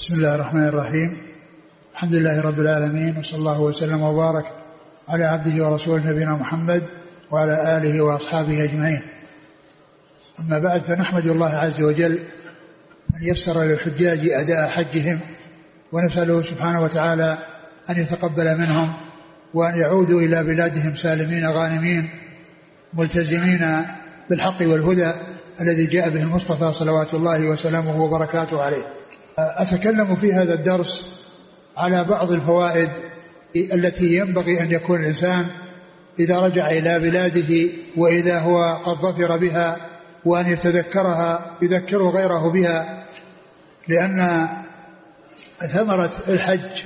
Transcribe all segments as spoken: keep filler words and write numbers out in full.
بسم الله الرحمن الرحيم. الحمد لله رب العالمين، وصلى الله وسلم وبارك على عبده ورسوله نبينا محمد وعلى آله وأصحابه أجمعين. أما بعد، فنحمد الله عز وجل أن يسر للحجاج أداء حجهم، ونسأله سبحانه وتعالى أن يتقبل منهم وأن يعودوا إلى بلادهم سالمين غانمين ملتزمين بالحق والهدى الذي جاء به المصطفى صلوات الله وسلامه وبركاته عليه. أتكلم في هذا الدرس على بعض الفوائد التي ينبغي أن يكون الإنسان إذا رجع إلى بلاده وإذا هو قد ظفر بها، وأن يتذكرها يذكر غيره بها، لأن ثمرة الحج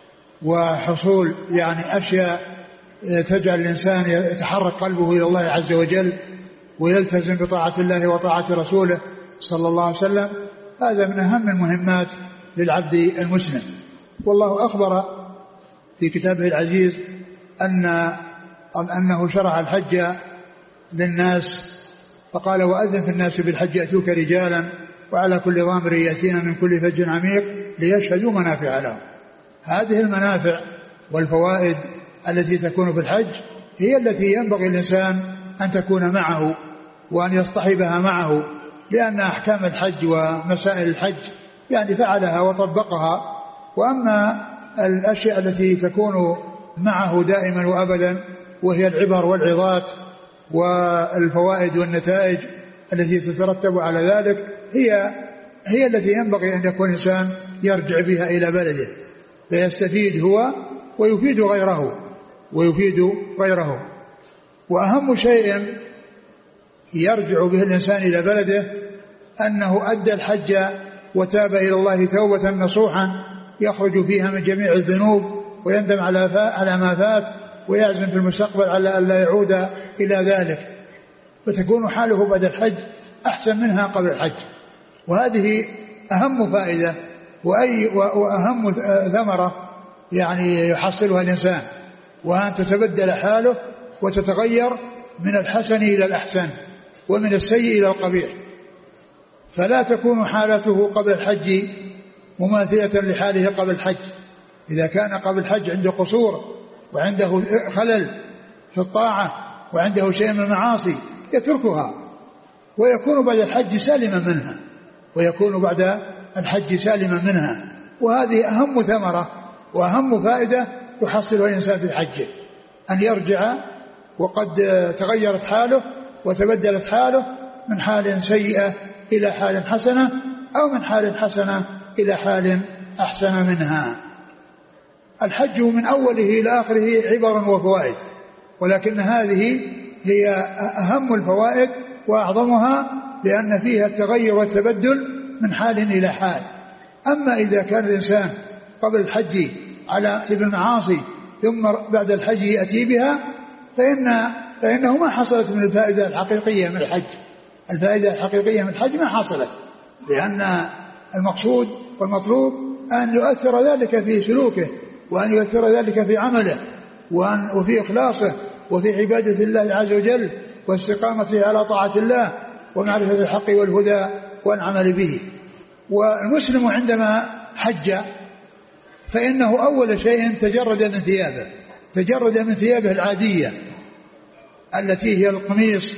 وحصول يعني أشياء تجعل الإنسان يتحرك قلبه إلى الله عز وجل ويلتزم بطاعة الله وطاعة رسوله صلى الله عليه وسلم، هذا من أهم المهمات للعبد المسلم. والله أخبر في كتابه العزيز أن أنه شرع الحج للناس، فقال: وأذن في الناس بالحج يأتوك رجالا وعلى كل ضامر يأتينا من كل فج عميق ليشهدوا منافع لهم. هذه المنافع والفوائد التي تكون في الحج هي التي ينبغي الإنسان أن تكون معه وأن يصطحبها معه، لأن أحكام الحج ومسائل الحج يعني فعلها وطبقها. وأما الأشياء التي تكون معه دائما وأبدا وهي العبر والعظات والفوائد والنتائج التي تترتب على ذلك هي هي التي ينبغي أن يكون الإنسان يرجع بها إلى بلده فيستفيد هو ويفيد غيره ويفيد غيره. وأهم شيء يرجع به الإنسان إلى بلده أنه أدى الحج وتاب إلى الله توبة نصوحا يخرج فيها من جميع الذنوب ويندم على ما فات ويعزم في المستقبل على أن لا يعود إلى ذلك، فتكون حاله بعد الحج أحسن منها قبل الحج. وهذه أهم فائدة وأي وأهم ثمرة يعني يحصلها الإنسان، وأن تتبدل حاله وتتغير من الحسن إلى الأحسن ومن السيء إلى القبيح، فلا تكون حالته قبل الحج مماثلة لحاله قبل الحج. إذا كان قبل الحج عنده قصور وعنده خلل في الطاعة وعنده شيء من المعاصي يتركها ويكون بعد الحج سالما منها ويكون بعد الحج سالما منها. وهذه أهم ثمرة وأهم فائدة يحصلها الإنسان في حجه، أن يرجع وقد تغيرت حاله وتبدلت حاله من حال سيئة إلى حال حسنة، أو من حال حسنة إلى حال أحسن منها. الحج من أوله إلى آخره عبر وفوائد، ولكن هذه هي أهم الفوائد وأعظمها، لأن فيها التغير والتبدل من حال إلى حال. أما إذا كان الإنسان قبل الحج على سبيل المعاصي ثم بعد الحج يأتي بها فإن فإنه ما حصلت من الفائدة الحقيقية من الحج. الفائدة الحقيقية من الحج ما حصلت، لأن المقصود والمطلوب أن يؤثر ذلك في سلوكه، وأن يؤثر ذلك في عمله، وأن وفي إخلاصه وفي عبادة الله عز وجل واستقامته على طاعة الله ومعرفة الحق والهدى والعمل به. والمسلم عندما حج فإنه أول شيء تجرد من ثيابه تجرد من ثيابه العادية التي هي القميص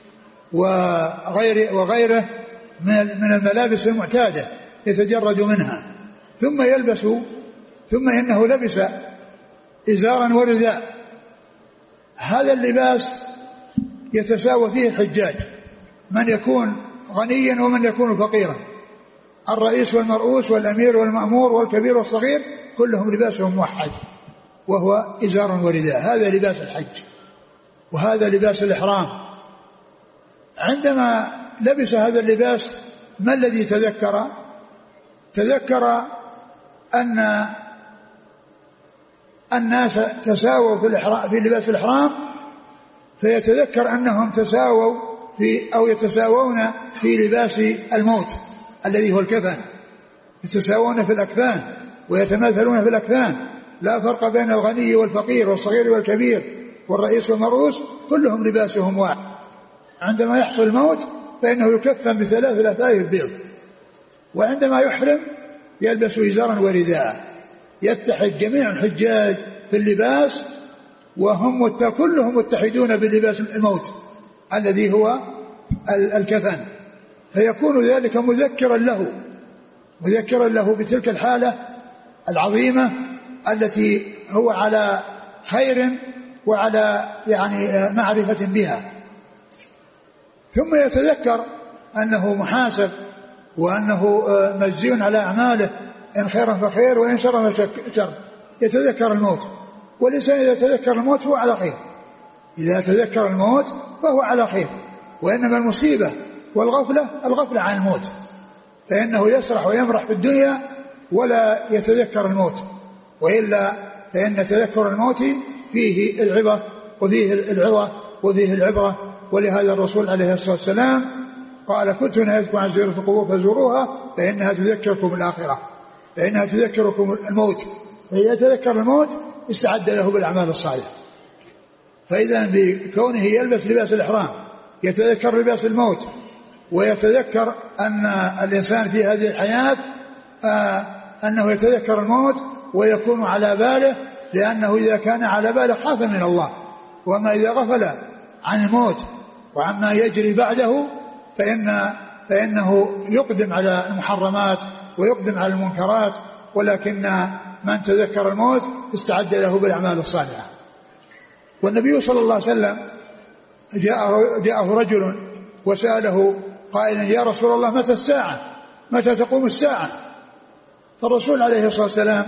وغير وغيره من الملابس المعتادة يتجرد منها، ثم يلبس ثم إنه لبس إزارا ورداء. هذا اللباس يتساوى فيه الحجاج، من يكون غنيا ومن يكون فقيرا، الرئيس والمرؤوس والأمير والمأمور والكبير والصغير كلهم لباسهم موحد، وهو إزار ورداء. هذا لباس الحج وهذا لباس الإحرام. عندما لبس هذا اللباس ما الذي تذكر؟ تذكر أن الناس تساووا في الإحرام في لباس الإحرام، فيتذكر أنهم تساووا في أو يتساوون في لباس الموت الذي هو الكفن، يتساوون في الأكفان ويتماثلون في الأكفان، لا فرق بين الغني والفقير والصغير والكبير والرئيس والمرؤوس، كلهم لباسهم واحد. عندما يحصل الموت فإنه يكفن بثلاث لفائف بيض، وعندما يحرم يلبس إزارا ورداء، يتحد جميع الحجاج في اللباس، وهم كلهم متحدون بلباس الموت الذي هو الكفن، فيكون ذلك مذكرا له مذكرا له بتلك الحالة العظيمة التي هو على خير وعلى يعني معرفة بها. ثم يتذكر أنه محاسب وأنه مجزي على أعماله، إن خيرا فخير وإن شرا فشر. يتذكر الموت، والإنسان إذا تذكر الموت فهو على خير، إذا تذكر الموت فهو على خير. وإنما المصيبة والغفلة الغفلة عن الموت، فإنه يسرح ويمرح في الدنيا ولا يتذكر الموت، وإلا فإن تذكر الموت فيه العبرة وفيه العظة وفيه العبرة. ولهذا الرسول عليه الصلاة والسلام قال: كنت نهيتكم عن زيارة القبور فزوروها فإنها تذكركم الآخرة، فإنها تذكركم الموت. فإذا تذكر الموت استعد له بالأعمال الصالحة. فإذا بكونه يلبس لباس الإحرام يتذكر لباس الموت، ويتذكر أن الإنسان في هذه الحياة آه أنه يتذكر الموت ويكون على باله، لأنه إذا كان على باله خاف من الله. وما إذا غفل عن الموت وعما يجري بعده فإن فإنه يقدم على المحرمات ويقدم على المنكرات. ولكن من تذكر الموت استعد له بالأعمال الصالحة. والنبي صلى الله عليه وسلم جاءه, جاءه رجل وسأله قائلا: يا رسول الله متى الساعة؟ متى تقوم الساعة؟ فالرسول عليه الصلاة والسلام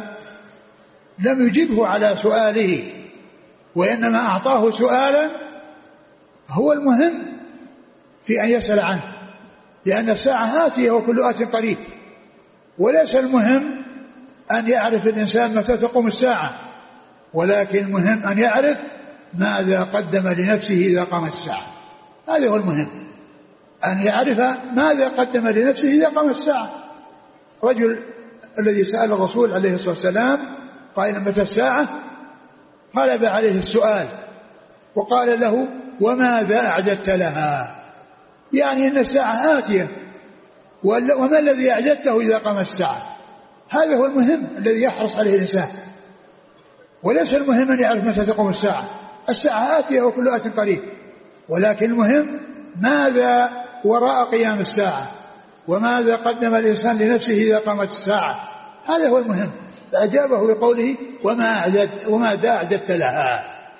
لم يجبه على سؤاله، وإنما أعطاه سؤالا هو المهم في أن يسأل عنه، لأن الساعة آتية وكل آت قريب. وليس المهم أن يعرف الإنسان متى تقوم الساعة، ولكن المهم أن يعرف ماذا قدم لنفسه إذا قامت الساعة. هذا هو المهم، أن يعرف ماذا قدم لنفسه إذا قامت الساعة. رجل الذي سأل الرسول عليه الصلاة والسلام قائلا: متى الساعة؟ غلب عليه السؤال وقال له: وماذا أعددت لها؟ يعني أن الساعة آتية، وما الذي أعددته إذا قامت الساعة؟ هذا هو المهم الذي يحرص عليه الإنسان، وليس المهم أن يعرف متى تقوم الساعة. الساعة آتية وكل آت قريب، ولكن المهم ماذا وراء قيام الساعة، وماذا قدم الإنسان لنفسه إذا قامت الساعة. هذا هو المهم. فأجابه بقوله: وما أعدد وما أعددت لها،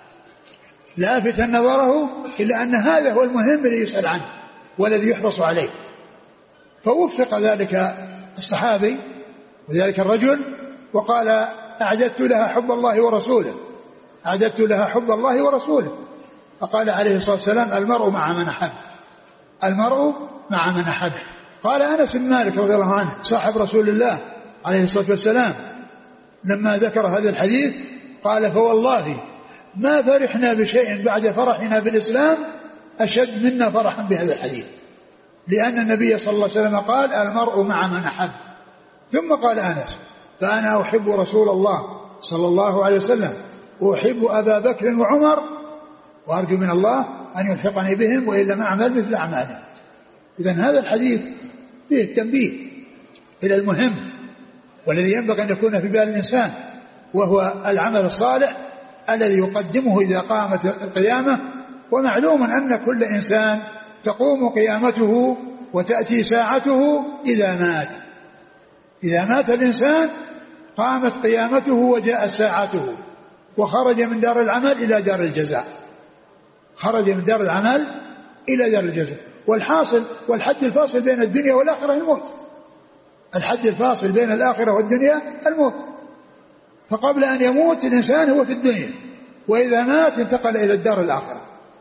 لافتا نظره إلا أن هذا هو المهم الذي يسأل عنه والذي يحرص عليه. فوفق ذلك الصحابي وذلك الرجل وقال: أعددت لها حب الله ورسوله، أعددت لها حب الله ورسوله. فقال عليه الصلاة والسلام: المرء مع من أحب، المرء مع من أحب. قال أنس بن مالك رضي الله عنه صاحب رسول الله عليه الصلاة والسلام لما ذكر هذا الحديث قال: فوالله ما فرحنا بشيء بعد فرحنا بالإسلام أشد منا فرحا بهذا الحديث، لأن النبي صلى الله عليه وسلم قال: المرء مع من أحب. ثم قال أنس: فأنا أحب رسول الله صلى الله عليه وسلم وأحب أبا بكر وعمر وأرجو من الله أن يلحقني بهم وإلا ما أعمل مثل أعمالهم. إذن هذا الحديث فيه التنبيه إلى المهم والذي ينبغي أن يكون في بال الإنسان، وهو العمل الصالح الذي يقدمه إذا قامت القيامة. ومعلوم أن كل إنسان تقوم قيامته وتأتي ساعته إذا مات. إذا مات الإنسان قامت قيامته وجاءت ساعته، وخرج من دار العمل إلى دار الجزاء، خرج من دار العمل إلى دار الجزاء. والحاصل والحد الفاصل بين الدنيا والآخرة الموت، الحد الفاصل بين الآخرة والدنيا الموت. فقبل أن يموت الإنسان هو في الدنيا، وإذا مات انتقل إلى الدار الآخرة.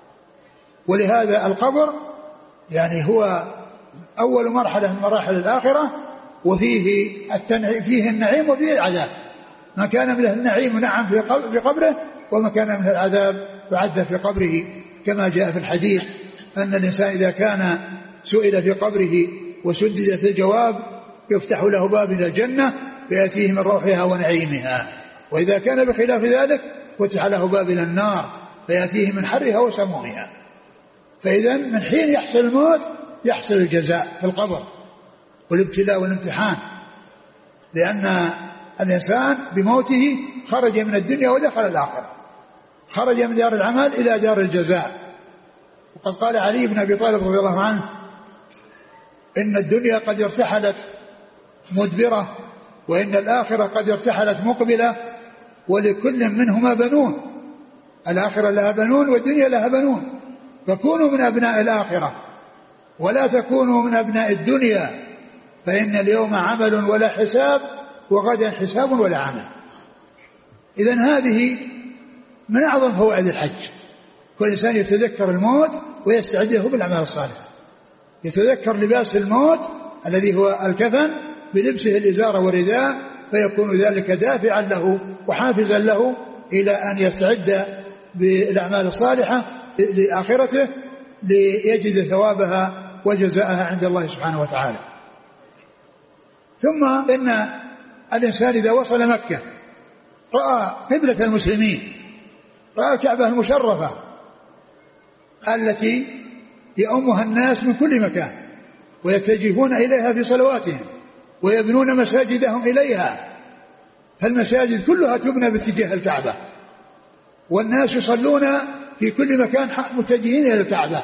ولهذا القبر يعني هو أول مرحلة من مراحل الآخرة، وفيه التنعيم فيه النعيم وفيه العذاب. ما كان من النعيم نعم في قبره، وما كان من العذاب فعد في قبره، كما جاء في الحديث أن الإنسان إذا كان سئل في قبره وسدد في الجواب يفتح له باب إلى الجنة فيأتيه من روحها ونعيمها، وإذا كان بخلاف ذلك فتح له باب إلى النار فيأتيه من حرها وسمومها. فإذا من حين يحصل الموت يحصل الجزاء في القبر والابتلاء والامتحان. لأن الإنسان بموته خرج من الدنيا ودخل الآخرة، خرج من دار العمل إلى دار الجزاء. وقد قال علي بن أبي طالب رضي الله عنه إن الدنيا قد ارتحلت مدبرة وإن الآخرة قد ارتحلت مقبلة ولكل منهما بنون، الآخرة لها بنون والدنيا لها بنون، فكونوا من أبناء الآخرة ولا تكونوا من أبناء الدنيا، فإن اليوم عمل ولا حساب وغدا حساب ولا عمل. إذن هذه من أعظم فوائد الحج، كل إنسان يتذكر الموت ويستعد له بالأعمال الصالحة، يتذكر لباس الموت الذي هو الكفن بلبسه الإزار والرداء، فيكون ذلك دافعا له وحافزا له إلى أن يستعد بالأعمال الصالحة لآخرته ليجد ثوابها وجزاءها عند الله سبحانه وتعالى. ثم إن الإنسان إذا وصل مكة رأى قبلة المسلمين، رأى الكعبة المشرفة التي يؤمها الناس من كل مكان ويتجهون إليها في صلواتهم ويبنون مساجدهم إليها، فالمساجد كلها تبنى باتجاه الكعبة والناس يصلون في كل مكان متجهين إلى الكعبة.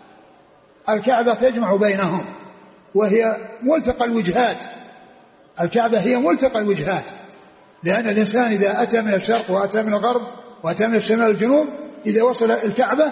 الكعبة تجمع بينهم وهي ملتقى الوجهات، الكعبة هي ملتقى الوجهات، لأن الإنسان إذا أتى من الشرق وأتى من الغرب وأتى من الشمال والجنوب إذا وصل الكعبة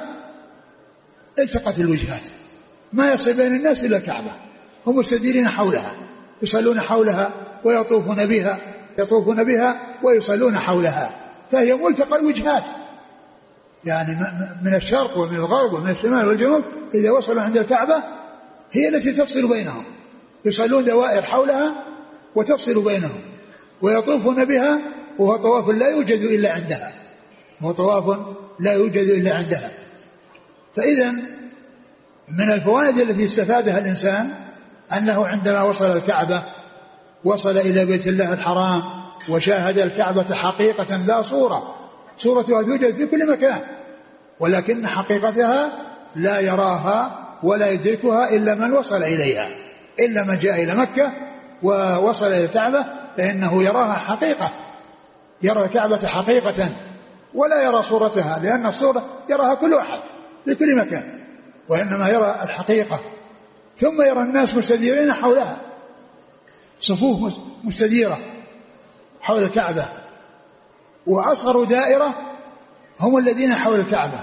التقت الوجهات، ما يصل بين الناس إلا الكعبة، هم مستديرين حولها يصلون حولها ويطوفون بها يطوفون بها ويصلون حولها، فهي ملتقى الوجهات، يعني من الشرق ومن الغرب ومن الشمال والجنوب إذا وصلوا عند الكعبة هي التي تفصل بينهم، يصلون دوائر حولها وتفصل بينهم ويطوفون بها، وهو طواف لا يوجد إلا عندها، وهو طواف لا يوجد إلا عندها. فإذا من الفوائد التي استفادها الإنسان أنه عندما وصل الكعبة وصل إلى بيت الله الحرام وشاهد الكعبة حقيقة لا صورة، صورتها توجد في كل مكان ولكن حقيقتها لا يراها ولا يدركها إلا من وصل إليها، إلا من جاء إلى مكة ووصل إلى الكعبة فإنه يراها حقيقة، يرى الكعبة حقيقة ولا يرى صورتها، لأن الصورة يراها كل أحد في كل مكان، وإنما يرى الحقيقة. ثم يرى الناس مستديرين حولها، صفوف مستديرة حول الكعبة، وأصغر دائرة هم الذين حول الكعبة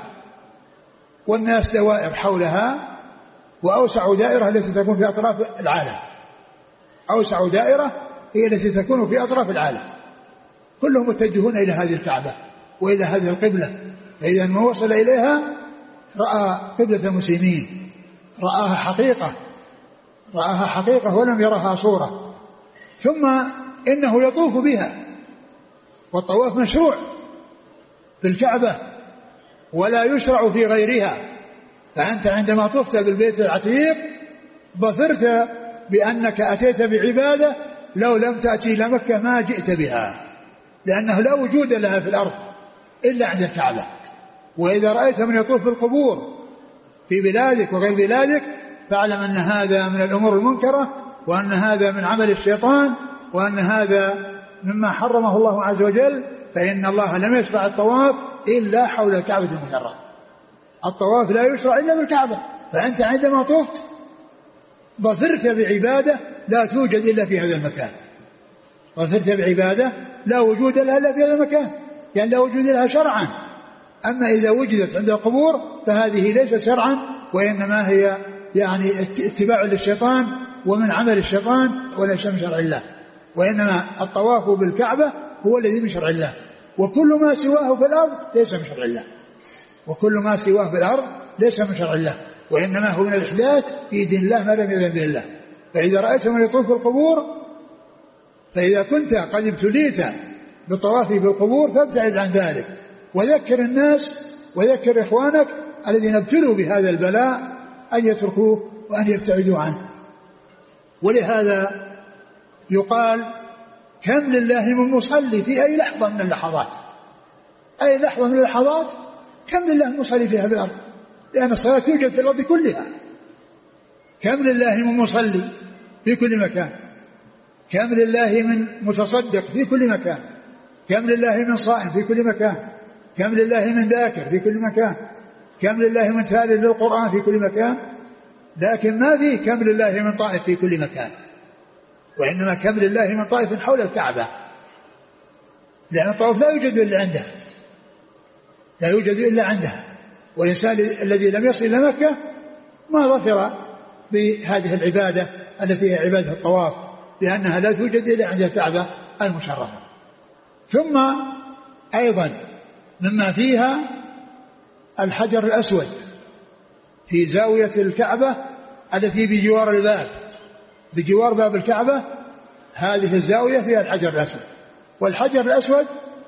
والناس دوائر حولها، وأوسع دائرة التي تكون في أطراف العالم، أوسع دائرة هي التي تكون في أطراف العالم، كلهم متجهون إلى هذه الكعبة وإلى هذه القبلة، فإذا ما وصل إليها رأى قبلة المسلمين، رآها حقيقة رآها حقيقة ولم يرها صورة. ثم إنه يطوف بها، والطواف مشروع في الكعبة ولا يشرع في غيرها، فأنت عندما طفت بالبيت العتيق ظفرت بأنك أتيت بعبادة لو لم تأتي إلى مكة ما جئت بها، لأنه لا وجود لها في الأرض إلا عند الكعبة. وإذا رأيت من يطوف بالقبور في بلادك وغير بلادك فاعلم أن هذا من الأمور المنكرة، وأن هذا من عمل الشيطان، وأن هذا مما حرمه الله عز وجل، فإن الله لم يشرع الطواف إلا حول الكعبة المشرفة، الطواف لا يشرع إلا بالكعبة، فأنت عندما طفت ظفرت بعبادة لا توجد إلا في هذا المكان، ظفرت بعبادة لا وجود لها إلا في هذا المكان، يعني لا وجود لها شرعا. أما إذا وجدت عند القبور فهذه ليست شرعا، وإنما هي يعني اتباع للشيطان ومن عمل الشيطان وليس من شرع الله، وإنما الطواف بالكعبة هو الذي من شرع الله، وكل ما سواه في الأرض ليس من شرع الله، وكل ما سواه في الأرض ليس من شرع الله، وإنما هو من الإحداث في دين الله ما لم يأذن به الله. فإذا رأيت من يطوف في القبور، فإذا كنت قد ابتليت بالطواف بالقبور فابتعد عن ذلك، وذكر الناس وذكر إخوانك الذين ابتلوا بهذا البلاء أن يتركوه وأن يبتعدوا عنه. ولهذا يقال كم لله من مصلي في أي لحظة من اللحظات، أي لحظة من اللحظات كم لله من مصلي فيها بالأرض، لأن الصلاة توجد في الأرض كلها. كم لله من مصلي في كل مكان، كم لله من متصدق في كل مكان، كم لله من صائم في كل مكان، كم لله من ذاكر في كل مكان، كم لله من تالي للقرآن في كل مكان، لكن ما فيه كم لله من طائف في كل مكان، وإنما كم لله من طائف حول الكعبة، لأن الطواف لا يوجد إلا عنده، لا يوجد إلا عنده، والإنسان الذي لم يصل إلى مكة ما ظفر بهذه العبادة التي هي عبادة الطواف، لأنها لا توجد إلا عند الكعبة المشرفة. ثم أيضا مما فيها الحجر الأسود في زاوية الكعبة التي بجوار الباب، بجوار باب الكعبة، هذه الزاوية فيها الحجر الأسود. والحجر الأسود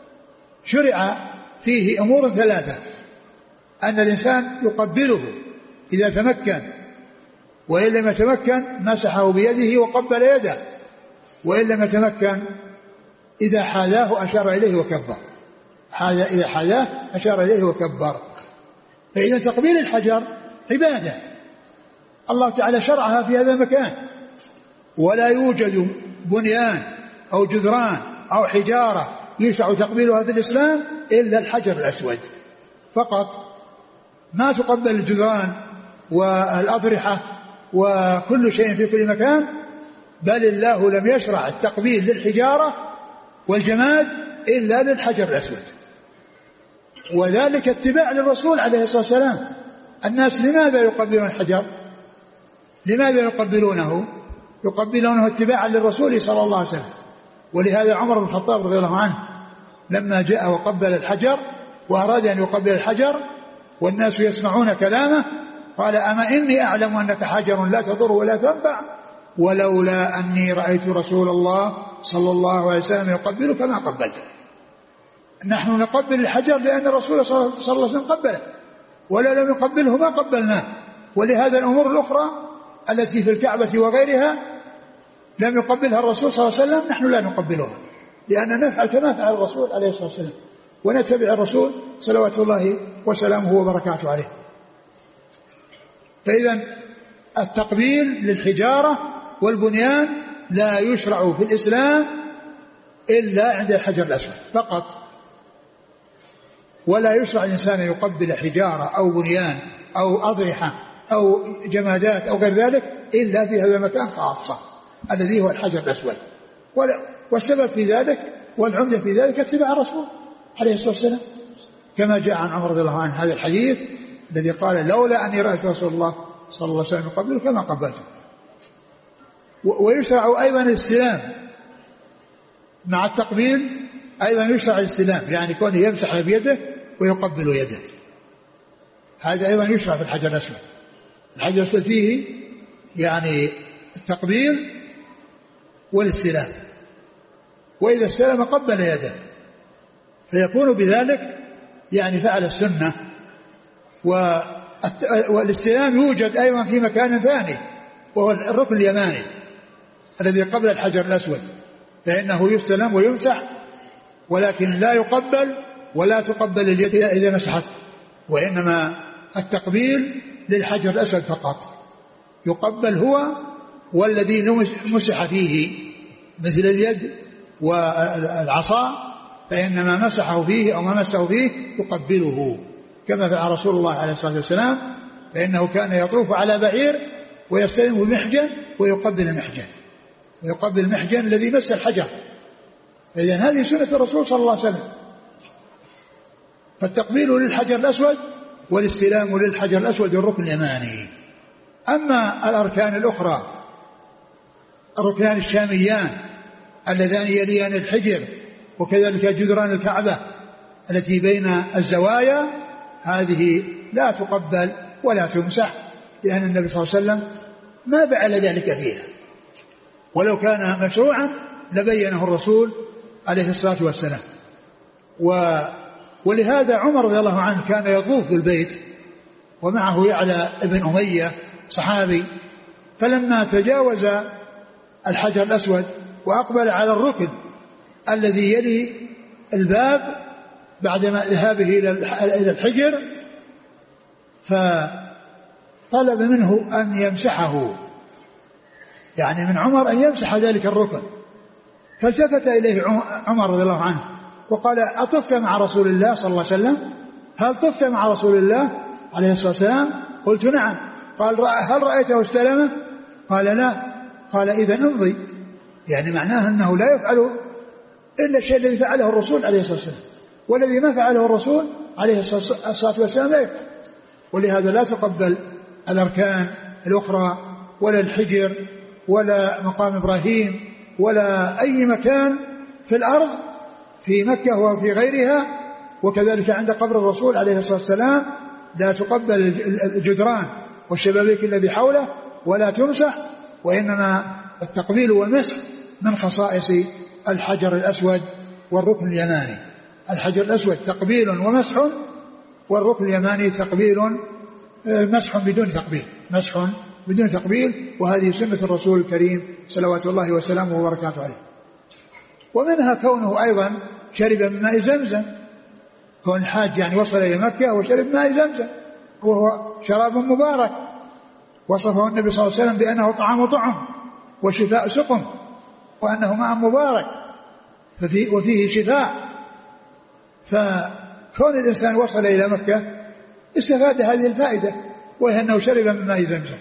شرع فيه أمور ثلاثة: أن الإنسان يقبله إذا تمكن، وإن لم يتمكن مسحه بيده وقبل يده، وإن لم يتمكن إذا حاذاه أشار إليه وكبر، إذا حاذاه أشار إليه وكبر. فإذا تقبيل الحجر عبادة الله تعالى شرعها في هذا المكان، ولا يوجد بنيان أو جدران أو حجارة يشرع تقبيلها في الإسلام إلا الحجر الأسود فقط. ما تقبل الجدران والأضرحة وكل شيء في كل مكان، بل الله لم يشرع التقبيل للحجارة والجماد إلا للحجر الأسود، وذلك اتباع للرسول عليه الصلاة والسلام. الناس لماذا يقبلون الحجر؟ لماذا يقبلونه؟ يقبلونه اتباعا للرسول صلى الله عليه وسلم. ولهذا عمر بن الخطاب رضي الله عنه لما جاء وقبل الحجر وأراد أن يقبل الحجر والناس يسمعون كلامه قال: أما إني أعلم أنك حجر لا تضر ولا تنفع، ولولا أني رأيت رسول الله صلى الله عليه وسلم يقبلك ما قبلته. نحن نقبل الحجر لأن الرسول صلى الله عليه وسلم قبله، ولا لم يقبله ما قبلناه. ولهذا الأمور الأخرى التي في الكعبة وغيرها لم يقبلها الرسول صلى الله عليه وسلم نحن لا نقبلها، لأننا نفعل كما فعل الرسول عليه الصلاة والسلام، ونتبع الرسول صلوات الله وسلامه وبركاته عليه. فإذا التقبيل للحجارة والبنيان لا يشرع في الإسلام إلا عند الحجر الأسود فقط، ولا يشرع الإنسان يقبل حجارة أو بنيان أو أضرحة أو جمادات أو غير ذلك إلا في هذا المكان خاصة الذي هو الحجر الأسود. والسبب في ذلك والعمدة في ذلك اتباع الرسول عليه الصلاة والسلام، كما جاء عن عمر رضي الله عنه هذا الحديث الذي قال: لولا أني رأيت رسول الله صلى الله عليه وسلم يقبله كما قبلته. ويشرع أيضا الاستلام مع التقبيل، أيضا يشرع الاستلام، يعني كونه يمسح بيده ويقبل يده، هذا أيضا يشرع في الحجر الأسود. الحجر الأسود فيه يعني التقبيل والاستلام، وإذا استلم قبل يده، فيكون بذلك يعني فعل السنة. والاستلام يوجد أيضا في مكان ثاني وهو الركن اليماني الذي قبل الحجر الأسود، فإنه يستلم ويمسح، ولكن لا يقبل ولا تقبل اليد إذا مسحت، وإنما التقبيل للحجر الأسود فقط. يقبل هو والذي مسح فيه مثل اليد والعصا، فإنما مسحه فيه أو ما مسحه فيه يقبله، كما فعل رسول الله عليه الصلاة والسلام، فإنه كان يطوف على بعير ويستلم المحجن ويقبل المحجن، ويقبل المحجن الذي مس الحجر. فإذن هذه سنة الرسول صلى الله عليه وسلم. فالتقبيل للحجر الأسود والاستلام للحجر الأسود الركن اليماني. أما الأركان الأخرى، الركنان الشاميان اللذان يليان الحجر، وكذلك جدران الكعبة التي بين الزوايا، هذه لا تقبل ولا تمسح، لأن النبي صلى الله عليه وسلم ما فعل ذلك فيها، ولو كان مشروعا لبينه الرسول عليه الصلاة والسلام. و ولهذا عمر رضي الله عنه كان يطوف بالبيت ومعه يعلى ابن أمية صحابي، فلما تجاوز الحجر الأسود وأقبل على الركن الذي يلي الباب بعدما ذهابه إلى الحجر، فطلب منه أن يمسحه، يعني من عمر أن يمسح ذلك الركن، فالتفت إليه عمر رضي الله عنه وقال أطفت مع رسول الله صلى الله عليه وسلم؟ هل طفت مع رسول الله عليه الصلاة والسلام؟ قلت نعم. قال هل رأيته استلمه؟ قال لا. قال إذا امضي، يعني معناه أنه لا يفعل إلا الشيء الذي فعله الرسول عليه الصلاة والسلام، والذي ما فعله الرسول عليه الصلاة والسلام لا يفعل. ولهذا لا تقبل الأركان الأخرى ولا الحجر ولا مقام إبراهيم ولا أي مكان في الأرض في مكة وفي غيرها، وكذلك عند قبر الرسول عليه الصلاة والسلام لا تقبل الجدران والشبابيك الذي حوله ولا تمسح، وإنما التقبيل والمسح من خصائص الحجر الأسود والركن اليماني. الحجر الأسود تقبيل ومسح، والركن اليماني تقبيل مسح بدون تقبيل، مسح بدون تقبيل، وهذه سنة الرسول الكريم صلوات الله وسلامه وبركاته عليه. ومنها كونه أيضا شرب من ماء زمزم، كون الحاج يعني وصل إلى مكة وشرب ماء زمزم وهو شراب مبارك، وصفه النبي صلى الله عليه وسلم بأنه طعام طعم وشفاء سقم، وأنه ماء مبارك وفيه شفاء. فكون الإنسان وصل إلى مكة استفاد هذه الفائدة، وهي أنه شرب من ماء زمزم.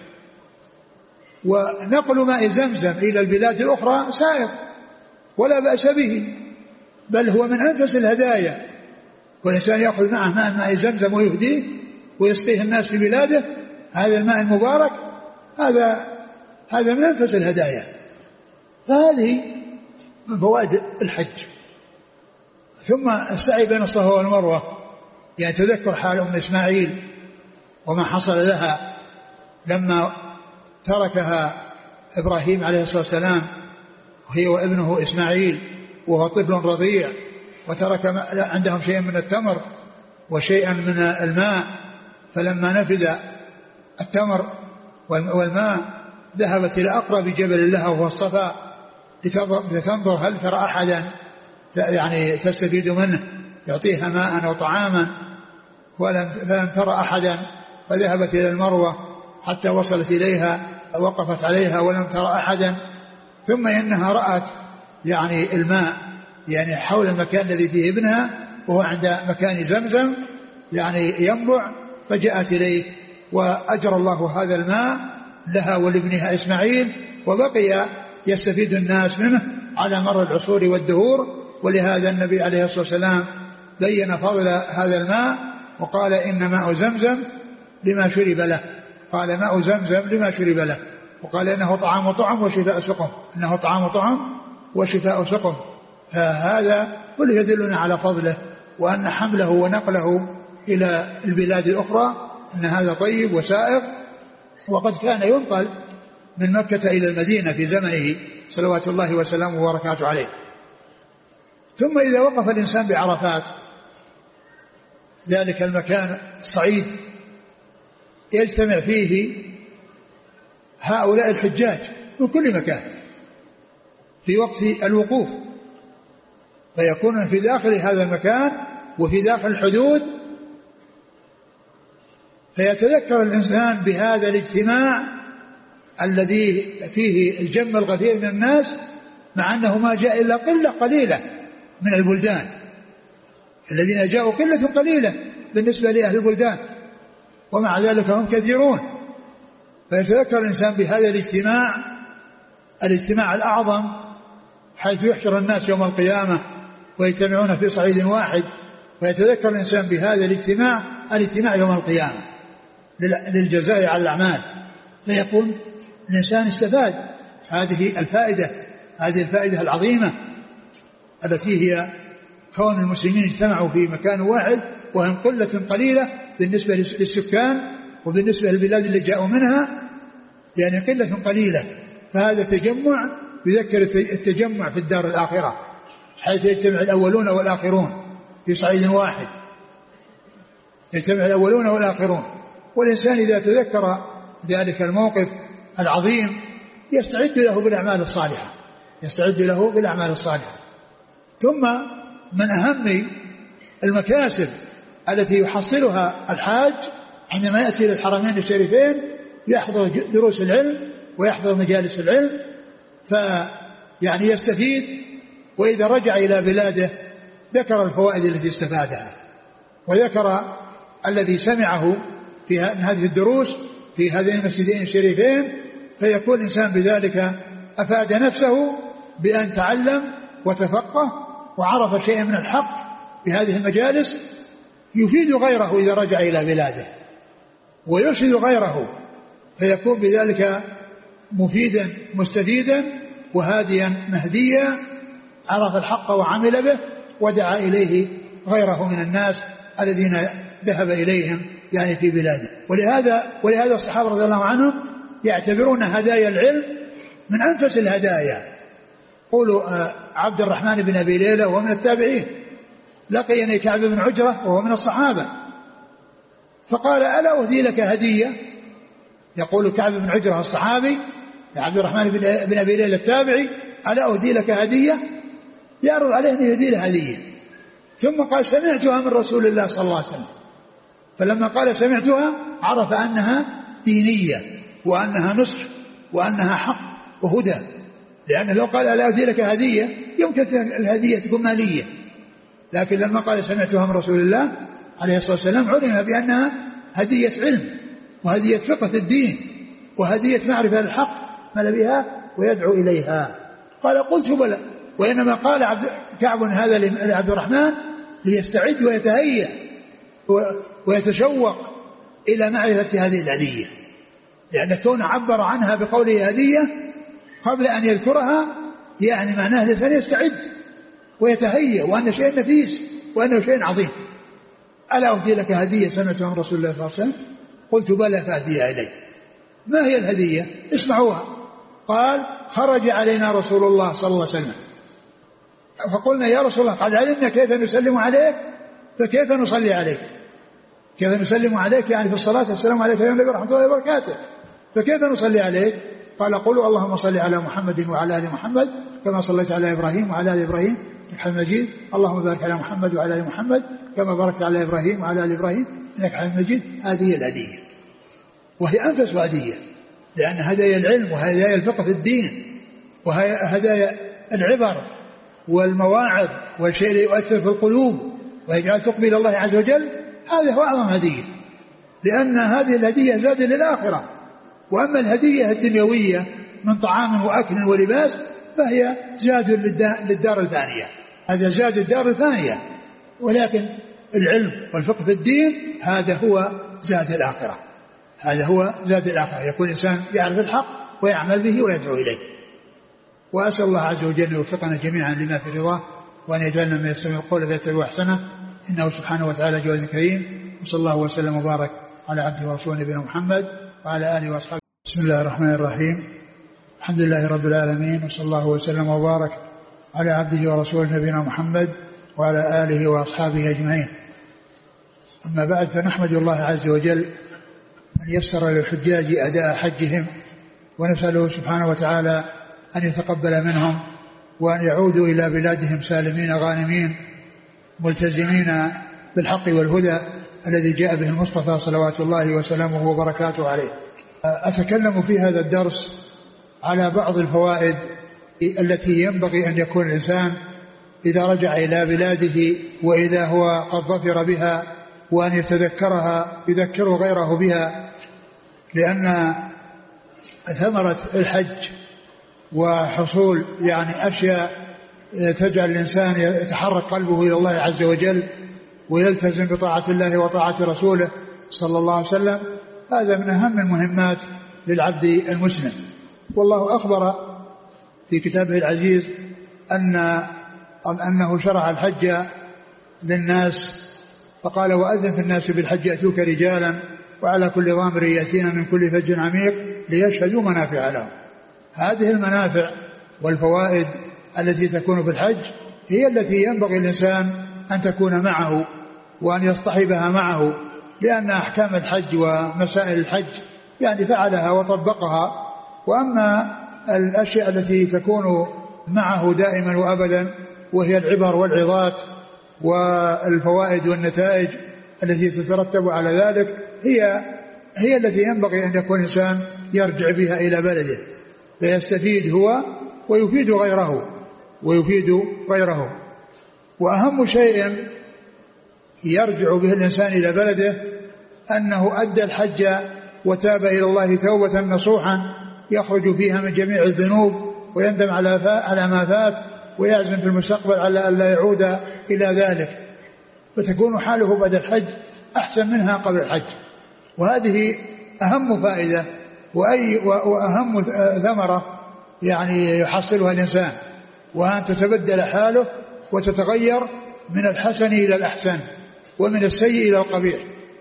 ونقل ماء زمزم إلى البلاد الأخرى سائغ ولا بأس به، بل هو من أنفس الهدايا، والإنسان يأخذ معه ماء ماء زمزم ويهديه ويسقيه الناس في بلاده، هذا الماء المبارك هذا هذا من أنفس الهدايا. فهذه من فوائد الحج. ثم السعي بين الصفا والمروة، يعني تذكر حال أم إسماعيل وما حصل لها لما تركها إبراهيم عليه الصلاة والسلام هي وابنه إسماعيل وهو طفل رضيع، وترك عندهم شيئا من التمر وشيئا من الماء، فلما نفذ التمر والماء ذهبت إلى أقرب جبل لها وهو الصفا لتنظر هل ترى أحدا يعني تستفيد منه يعطيها ماء أو طعاما، ولم ترى أحدا، فذهبت إلى المروة حتى وصلت إليها وقفت عليها ولم ترى أحدا، ثم إنها رأت يعني الماء يعني حول المكان الذي فيه ابنها وهو عند مكان زمزم يعني ينبع، فجاءت إليه وأجرى الله هذا الماء لها ولابنها إسماعيل، وبقي يستفيد الناس منه على مر العصور والدهور. ولهذا النبي عليه الصلاة والسلام بين فضل هذا الماء وقال إن ماء زمزم لما شرب له، قال ماء زمزم لما شرب له، وقال إنه طعام طعم وشفاء سقم، إنه طعام طعم وشفاء سقم. فهذا كله يدلنا على فضله، وأن حمله ونقله إلى البلاد الأخرى أن هذا طيب وسائغ. وقد كان ينقل من مكة إلى المدينة في زمنه صلوات الله وسلامه وبركاته عليه. ثم إذا وقف الإنسان بعرفات، ذلك المكان الصعيد يجتمع فيه هؤلاء الحجاج من كل مكان في وقت الوقوف، فيكون في داخل هذا المكان وفي داخل الحدود، فيتذكر الإنسان بهذا الاجتماع الذي فيه الجم الغفير من الناس، مع أنه ما جاء إلا قلة قليلة من البلدان، الذين جاءوا قلة قليلة بالنسبة لأهل البلدان، ومع ذلك هم كثيرون. فيتذكر الإنسان بهذا الاجتماع الاجتماع الأعظم، حيث يحشر الناس يوم القيامة ويجتمعون في صعيد واحد، ويتذكر الإنسان بهذا الاجتماع الاجتماع يوم القيامة للجزاء على الأعمال، فيكون الإنسان استفاد هذه الفائدة هذه الفائدة العظيمة التي هي كون المسلمين اجتمعوا في مكان واحد وهم قلة قليلة بالنسبة للسكان وبالنسبة للبلاد اللي جاءوا منها، يعني قلة قليلة. فهذا تجمع يذكر التجمع في الدار الآخرة، حيث يجتمع الأولون والآخرون في صعيد واحد، يجتمع الأولون والآخرون. والإنسان إذا تذكر ذلك الموقف العظيم يستعد له بالأعمال الصالحة يستعد له بالأعمال الصالحة. ثم من أهم المكاسب التي يحصلها الحاج عندما يأتي إلى الحرمين الشريفين يحضر دروس العلم ويحضر مجالس العلم، فيعني يستفيد وإذا رجع إلى بلاده ذكر الفوائد التي استفادها، وذكر الذي سمعه في من هذه الدروس في هذين المسجدين الشريفين، فيكون الإنسان بذلك أفاد نفسه بأن تعلم وتفقه وعرف شيئا من الحق بهذه المجالس، يفيد غيره إذا رجع إلى بلاده ويرشد غيره، فيكون بذلك مفيدا مستفيدا وهاديا مهديا، عرف الحق وعمل به ودعا إليه غيره من الناس الذين ذهب إليهم يعني في بلاده. ولهذا ولهذا الصحابة رضي الله عنهم يعتبرون هدايا العلم من أنفس الهدايا. قولوا عبد الرحمن بن أبي ليلى وهو من التابعين لقيني كعب بن عجرة وهو من الصحابة فقال ألا أهدي لك هدية؟ يقول كعب بن عجرة الصحابي عبد الرحمن بن أبي ليلى التابعي ألا أهدي لك هدية؟ يعرض عليه أن يهدي له هدية، ثم قال سمعتها من رسول الله صلى الله عليه وسلم، فلما قال سمعتها عرف أنها دينية وأنها نصح وأنها حق وهدى، لأنه لو قال ألا أهدي لك هدية يمكن الهدية تكون مالية، لكن لما قال سمعتها من رسول الله عليه الصلاة والسلام علم بأنها هدية علم وهدية فقه في الدين وهدية معرفة الحق مال بها ويدعو إليها. قال قلت بلى، وإنما قال عبد كعب هذا لعبد الرحمن ليستعد ويتهيأ ويتشوق إلى معرفة هذه الهدية، لأن كون عبر عنها بقوله هدية قبل أن يذكرها يعني معناه الإنسان يستعد ويتهيأ وأن شيء نفيس وأنه شيء عظيم. ألا أهدي لك هدية سمعتها من رسول الله صلى الله عليه وسلم؟ قلت بلى فأهديها إليك. ما هي الهدية؟ اسمعوها. قال خرج علينا رسول الله صلى الله عليه وسلم فقلنا يا رسول الله قد علمنا كيف نسلم عليك فكيف نصلي عليك؟ كيف نسلم عليك يعني في الصلاة السلام عليك يا النبي ورحمة الله وبركاته، فكيف نصلي عليك؟ قال قولوا اللهم صل على محمد وعلى آل محمد كما صليت على إبراهيم وعلى آل إبراهيم إنك حميد مجيد، اللهم بارك على محمد وعلى آل محمد كما باركت على إبراهيم وعلى آل إبراهيم إنك حميد مجيد. هذه الهدية، وهي أنفس هدية، لأن هدايا العلم وهدايا الفقه في الدين وهدايا العبر والمواعظ والشيء اللي يؤثر في القلوب ويجعل تقبل الله عز وجل، هذا هو أعظم هدية، لأن هذه الهدية زاد للآخرة. وأما الهدية الدنيوية من طعام وأكل ولباس فهي زاد للدار الفانية، هذا زاد الدار الفانية، ولكن العلم والفقه في الدين هذا هو زاد الآخرة، هذا هو زاد الآخرة، يكون الإنسان يعرف الحق ويعمل به ويدعو إليه. وأسأل الله عز وجل أن يوفقنا جميعا لما في رضاه وأن يجعلنا من يستمع القول فيتبع أحسنه، إنه سبحانه وتعالى جواد كريم. وصلى الله وسلم وبارك على عبده ورسوله نبينا محمد وعلى آله وأصحابه. بسم الله الرحمن الرحيم، الحمد لله رب العالمين، وصلى الله وسلم وبارك على عبده ورسوله نبينا محمد وعلى آله وأصحابه أجمعين. أما بعد، فنحمد الله عز وجل أن يسر للحجاج أداء حجهم، ونسأله سبحانه وتعالى أن يتقبل منهم وأن يعودوا إلى بلادهم سالمين غانمين ملتزمين بالحق والهدى الذي جاء به المصطفى صلوات الله وسلامه وبركاته عليه. أتكلم في هذا الدرس على بعض الفوائد التي ينبغي أن يكون الإنسان إذا رجع إلى بلاده وإذا هو قد ظفر بها وأن يتذكرها يذكر غيره بها، لأن ثمرة الحج وحصول يعني أشياء تجعل الإنسان يتحرك قلبه إلى الله عز وجل ويلتزم بطاعة الله وطاعة رسوله صلى الله عليه وسلم، هذا من أهم المهمات للعبد المسلم. والله أخبر في كتابه العزيز أن أنه شرع الحج للناس، فقال وأذن في الناس بالحج يأتوك رجالا وعلى كل ضامر يأتين من كل فج عميق ليشهدوا منافع لهم. هذه المنافع والفوائد التي تكون في الحج هي التي ينبغي الإنسان أن تكون معه وأن يصطحبها معه، لأن أحكام الحج ومسائل الحج يعني فعلها وطبقها. وأما الأشياء التي تكون معه دائما وأبدا وهي العبر والعظات والفوائد والنتائج التي تترتب على ذلك هي هي التي ينبغي أن يكون الإنسان يرجع بها إلى بلده فيستفيد هو ويفيد غيره. ويفيد غيره. وأهم شيء يرجع به الإنسان إلى بلده أنه أدى الحج وتاب إلى الله توبة نصوحا يخرج فيها من جميع الذنوب ويندم على ما فات ويعزم في المستقبل على أن لا يعود إلى ذلك، فتكون حاله بعد الحج أحسن منها قبل الحج. وهذه أهم فائدة وأي وأهم ثمرة يعني يحصلها الإنسان، وأن تتبدل حاله وتتغير من الحسن إلى الأحسن ومن السيء إلى القبيح.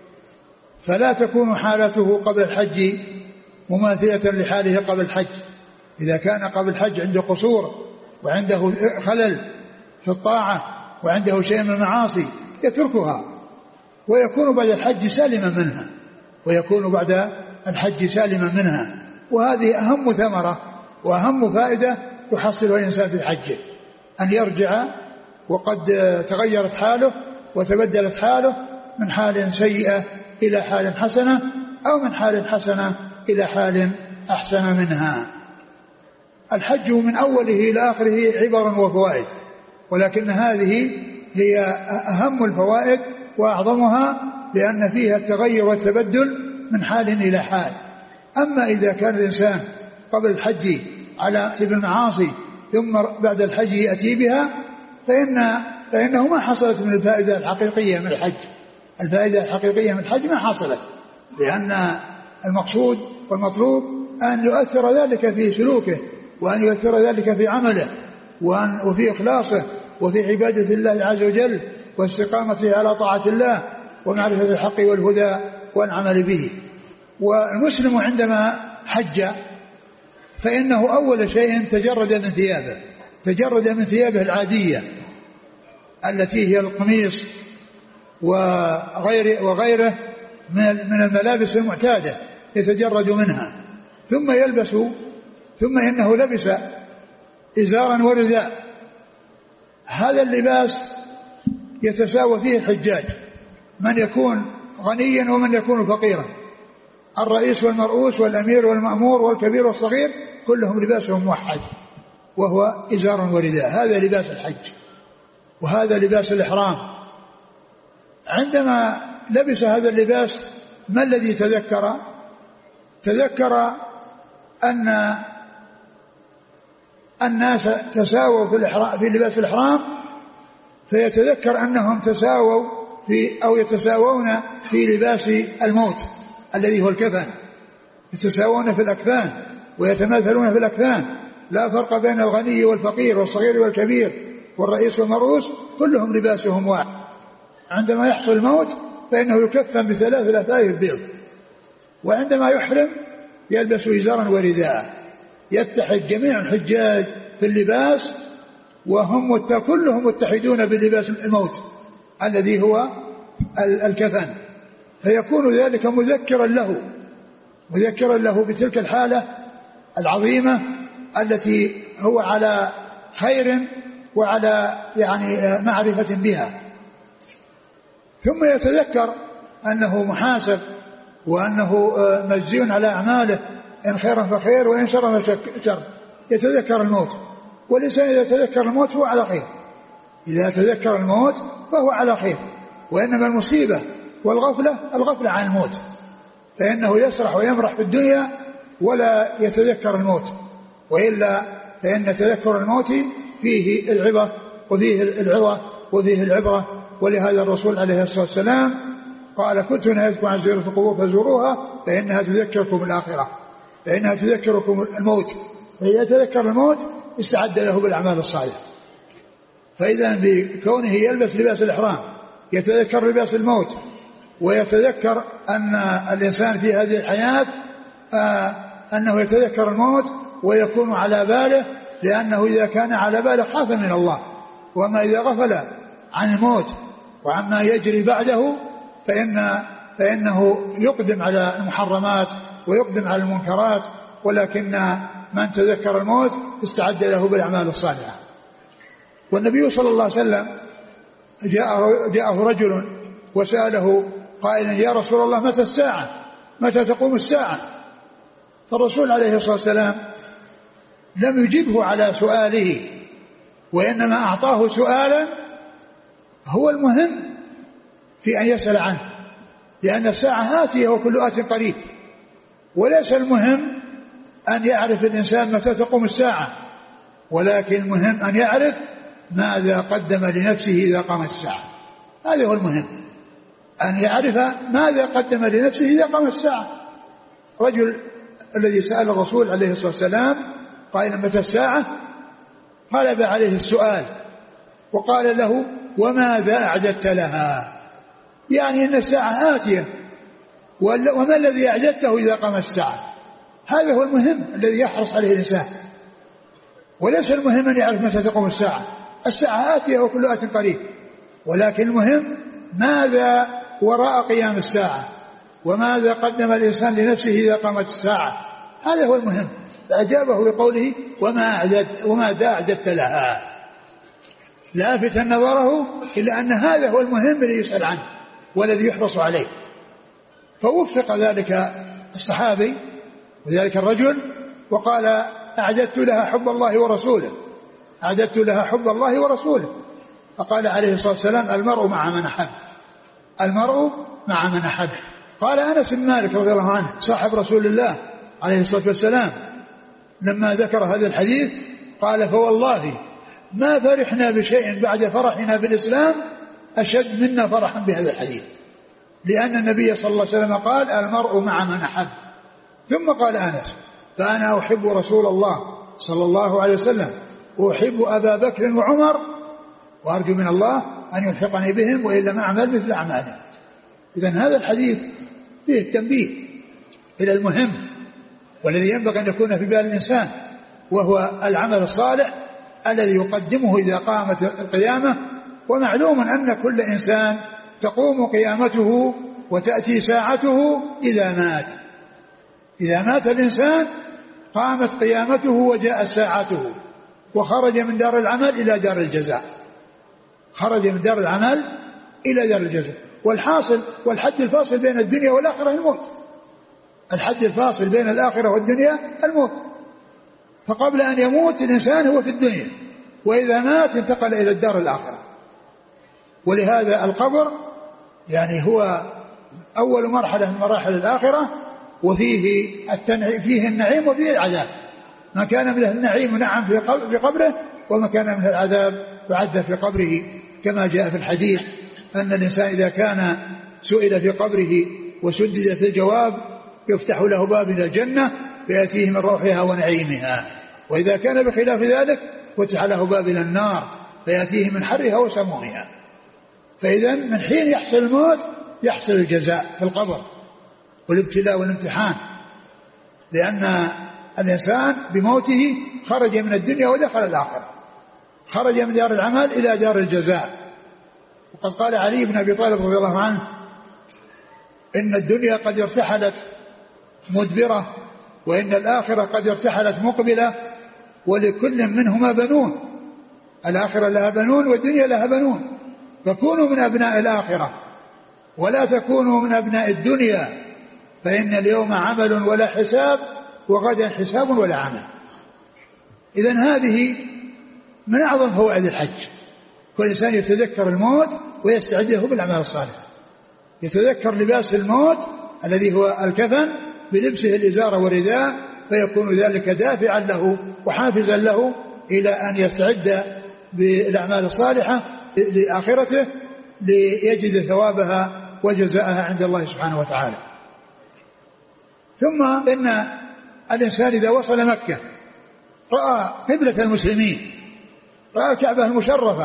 فلا تكون حالته قبل الحج مماثلة لحاله قبل الحج. إذا كان قبل الحج عنده قصور وعنده خلل في الطاعة وعنده شيء من المعاصي يتركها، ويكون بعد الحج سالما منها ويكون بعد الحج سالما منها. وهذه أهم ثمرة وأهم فائدة يحصلها الإنسان في حجه، أن يرجع وقد تغيرت حاله وتبدلت حاله من حال سيئة إلى حال حسنة، أو من حال حسنة إلى حال أحسن منها. الحج من أوله إلى آخره عبر وفوائد، ولكن هذه هي أهم الفوائد وأعظمها، لأن فيها التغير والتبدل من حال إلى حال. أما إذا كان الإنسان قبل الحج على سبيل المعاصي ثم بعد الحج يأتي بها، فإن فإنه ما حصلت من الفائدة الحقيقية من الحج. الفائدة الحقيقية من الحج ما حصلت، لأن المقصود والمطلوب أن يؤثر ذلك في سلوكه، وأن يؤثر ذلك في عمله، وأن وفي إخلاصه، وفي عبادة الله عز وجل، واستقامته على طاعة الله، ومعرفة الحق والهدى والعمل به. والمسلم عندما حج فإنه أول شيء تجرد من ثيابه تجرد من ثيابه العادية التي هي القميص وغير وغيره من الملابس المعتادة، يتجرد منها، ثم يلبس ثم إنه لبس إزارا ورداء. هذا اللباس يتساوى فيه الحجاج، من يكون غنيا ومن يكون فقيرا، الرئيس والمرؤوس والأمير والمأمور والكبير والصغير كلهم لباسهم موحد، وهو إزار ورداء. هذا لباس الحج، وهذا لباس الإحرام. عندما لبس هذا اللباس ما الذي تذكر؟ تذكر أن الناس تساووا في الإحرام في لباس الإحرام، فيتذكر أنهم تساووا في أو يتساوون في لباس الموت الذي هو الكفن، يتساوون في الأكفان ويتماثلون في الأكفان، لا فرق بين الغني والفقير والصغير والكبير والرئيس والمرؤوس، كلهم لباسهم واحد. عندما يحصل الموت فإنه يكفن بثلاث لفائف بيض، وعندما يحرم يلبس إزارا ورداء. يتحد جميع الحجاج في اللباس، وهم كلهم متحدون بلباس الموت الذي هو الكفن، فيكون ذلك مذكرا له مذكرا له بتلك الحالة العظيمة التي هو على خير وعلى يعني معرفة بها. ثم يتذكر أنه محاسب، وأنه مجزي على أعماله، إن خيرا فخير وإن شرا فشر. يتذكر الموت، والإنسان إذا تذكر الموت هو على خير، إذا تذكر الموت فهو على خير. وإنما المصيبة والغفلة الغفلة عن الموت، فإنه يسرح ويمرح في الدنيا ولا يتذكر الموت، وإلا فإن تذكر الموت فيه العبرة وفيه العظة وفيه العبرة. ولهذا الرسول عليه الصلاة والسلام قال: كنت نهيتكم عن زيارة القبور فزوروها فإنها تذكركم الآخرة، فإنها تذكركم الموت. فإذا تذكر الموت استعد له بالأعمال الصالحة. فإذا بكونه يلبس لباس الإحرام يتذكر لباس الموت، ويتذكر أن الإنسان في هذه الحياة آه أنه يتذكر الموت ويكون على باله، لأنه إذا كان على باله خاف من الله. وما إذا غفل عن الموت وعما يجري بعده فإن فإنه يقدم على المحرمات ويقدم على المنكرات. ولكن من تذكر الموت استعد له بالأعمال الصالحة. والنبي صلى الله عليه وسلم جاءه, جاءه رجل وسأله قائلا: يا رسول الله متى الساعة متى تقوم الساعة؟ فالرسول عليه الصلاة والسلام لم يجبه على سؤاله، وإنما أعطاه سؤالا هو المهم في أن يسأل عنه، لأن الساعة آتية وكل آت قريب، وليس المهم أن يعرف الإنسان متى تقوم الساعة، ولكن المهم أن يعرف ماذا قدم لنفسه إذا قامت الساعة. هذا هو المهم، أن يعرف ماذا قدم لنفسه إذا قامت الساعة. رجل الذي سأل الرسول عليه الصلاة والسلام قائلا متى الساعة، قلب عليه السؤال وقال له وماذا أعددت لها، يعني أن الساعة آتية، وما الذي أعددته إذا قامت الساعة. هذا هو المهم الذي يحرص عليه الإنسان، وليس المهم أن يعرف متى تقوم الساعة. الساعة آتية وكل آت قريب، ولكن المهم ماذا وراء قيام الساعة، وماذا قدم الإنسان لنفسه إذا قامت الساعة. هذا هو المهم. فأجابه بقوله وما أعددت وماذا أعددت لها، لافتا نظره إلى أن هذا هو المهم الذي يسأل عنه والذي يحرص عليه. فوفق ذلك الصحابي وذلك الرجل وقال أعددت لها حب الله ورسوله، أعددت لها حب الله ورسوله. فقال عليه الصلاة والسلام المرء مع من أحب، المرء مع من أحب. قال أنس بن مالك رضي الله عنه صاحب رسول الله عليه الصلاة والسلام لما ذكر هذا الحديث قال فوالله ما فرحنا بشيء بعد فرحنا بالإسلام أشد منا فرحا بهذا الحديث، لأن النبي صلى الله عليه وسلم قال المرء مع من أحب. ثم قال أنس فأنا أحب رسول الله صلى الله عليه وسلم وأحب أبا بكر وعمر وأرجو من الله أن يلحقني بهم وإن لم أعمل مثل أعمالهم. إذن هذا الحديث فيه التنبيه إلى المهم والذي ينبغي أن يكون في بال الإنسان، وهو العمل الصالح الذي يقدمه إذا قامت القيامة. ومعلوم أن كل إنسان تقوم قيامته وتأتي ساعته إذا مات. إذا مات الإنسان قامت قيامته وجاءت ساعته وخرج من دار العمل إلى دار الجزاء، خرج من دار العمل إلى دار الجزاء. والحاصل والحد الفاصل بين الدنيا والآخرة الموت، الحد الفاصل بين الآخرة والدنيا الموت. فقبل أن يموت الإنسان هو في الدنيا، وإذا مات انتقل إلى الدار الآخرة. ولهذا القبر يعني هو أول مرحلة من مراحل الآخرة، وفيه التنعيم فيه النعيم وفيه العذاب. ما كان من النعيم نعم في قبره، وما كان من العذاب يعذب في قبره، كما جاء في الحديث أن الإنسان إذا كان سئل في قبره وسدد في الجواب يفتح له باب إلى الجنة فيأتيه من روحها ونعيمها، وإذا كان بخلاف ذلك فتح له باب إلى النار فيأتيه من حرها وسمومها. فإذا من حين يحصل الموت يحصل الجزاء في القبر والابتلاء والامتحان، لأن الإنسان بموته خرج من الدنيا ودخل الآخرة، خرج من دار العمل إلى دار الجزاء. وقد قال علي بن أبي طالب رضي الله عنه إن الدنيا قد ارتحلت مدبرة وإن الآخرة قد ارتحلت مقبلة، ولكل منهما بنون، الآخرة لها بنون والدنيا لها بنون، فكونوا من أبناء الآخرة ولا تكونوا من أبناء الدنيا، فإن اليوم عمل ولا حساب وغدا حساب ولا عمل. إذن هذه من أعظم فوائد الحج، كل إنسان يتذكر الموت ويستعد له بالأعمال الصالحة، يتذكر لباس الموت الذي هو الكفن بلبسه الإزار والرداء، فيكون ذلك دافعا له وحافزا له إلى أن يستعد بالأعمال الصالحة لآخرته ليجد ثوابها وجزاءها عند الله سبحانه وتعالى. ثم إن الإنسان إذا وصل مكة رأى قبلة المسلمين، رأى الكعبة المشرفة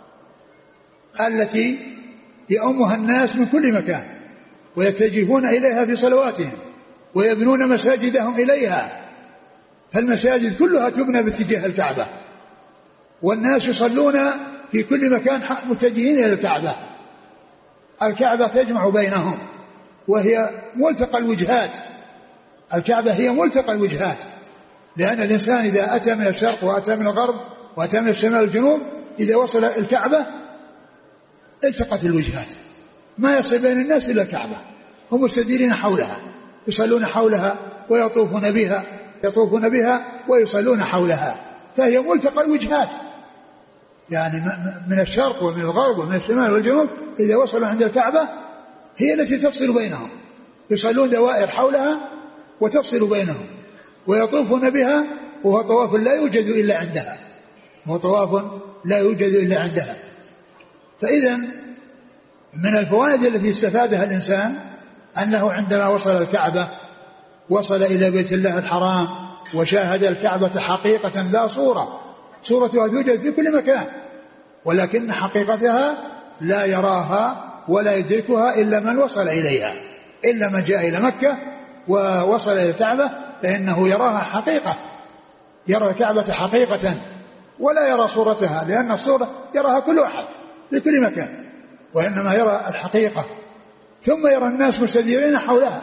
التي يؤمها الناس من كل مكان ويتجهون إليها في صلواتهم ويبنون مساجدهم إليها، فالمساجد كلها تبنى باتجاه الكعبة، والناس يصلون في كل مكان متجهين إلى الكعبة. الكعبة تجمع بينهم وهي ملتقى الوجهات، الكعبة هي ملتقى الوجهات، لأن الإنسان إذا أتى من الشرق وأتى من الغرب وأتى من الشمال والجنوب إذا وصل الكعبة التقت الوجهات، ما يصل بين الناس إلا الكعبة، هم مستديرين حولها يصلون حولها ويطوفون بها يطوفون بها ويصلون حولها، فهي ملتقى الوجهات. يعني من الشرق ومن الغرب ومن الشمال والجنوب، إذا وصلوا عند الكعبة هي التي تفصل بينهم، يصلون دوائر حولها وتفصل بينهم، ويطوفون بها، وهو طواف لا يوجد إلا عندها، وهو طواف لا يوجد إلا عندها. فإذا من الفوائد التي استفادها الإنسان أنه عندما وصل الكعبة وصل إلى بيت الله الحرام وشاهد الكعبة حقيقة لا صورة، صورتها توجد في كل مكان، ولكن حقيقتها لا يراها ولا يدركها إلا من وصل إليها، إلا من جاء إلى مكة ووصل إلى الكعبة فإنه يراها حقيقة، يرى الكعبة حقيقة ولا يرى صورتها، لأن الصورة يراها كل أحد في كل مكان، وإنما يرى الحقيقة. ثم يرى الناس مستديرين حولها،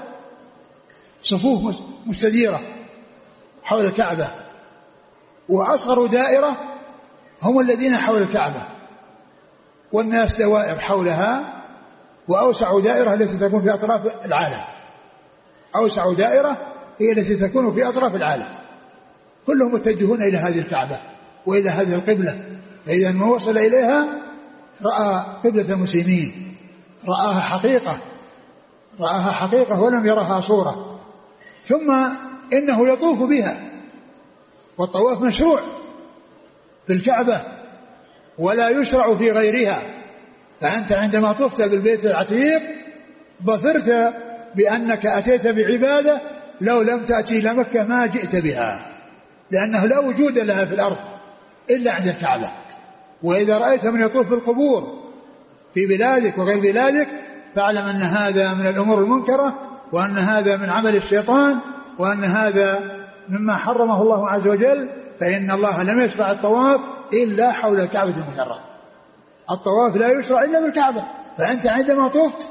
صفوف مستديرة حول الكعبة، وأصغر دائرة هم الذين حول الكعبة، والناس دوائر حولها، وأوسع دائرة التي تكون في أطراف العالم، أوسع دائرة هي التي تكون في أطراف العالم، كلهم متجهون إلى هذه الكعبة وإلى هذه القبلة. فإذا ما وصل إليها رأى قبلة المسلمين، رآها حقيقة، رآها حقيقة ولم يرها صورة. ثم إنه يطوف بها، والطواف مشروع في الكعبة ولا يشرع في غيرها. فأنت عندما طفت بالبيت العتيق ظفرت بأنك أتيت بعبادة لو لم تأتي إلى مكة ما جئت بها، لأنه لا وجود لها في الأرض إلا عند الكعبة. وإذا رأيت من يطوف بالقبور في بلادك وغير بلادك فاعلم أن هذا من الأمور المنكرة، وأن هذا من عمل الشيطان، وأن هذا مما حرمه الله عز وجل. فإن الله لم يشرع الطواف إلا حول الكعبة المشرفة، الطواف لا يشرع إلا بالكعبة. فأنت عندما طفت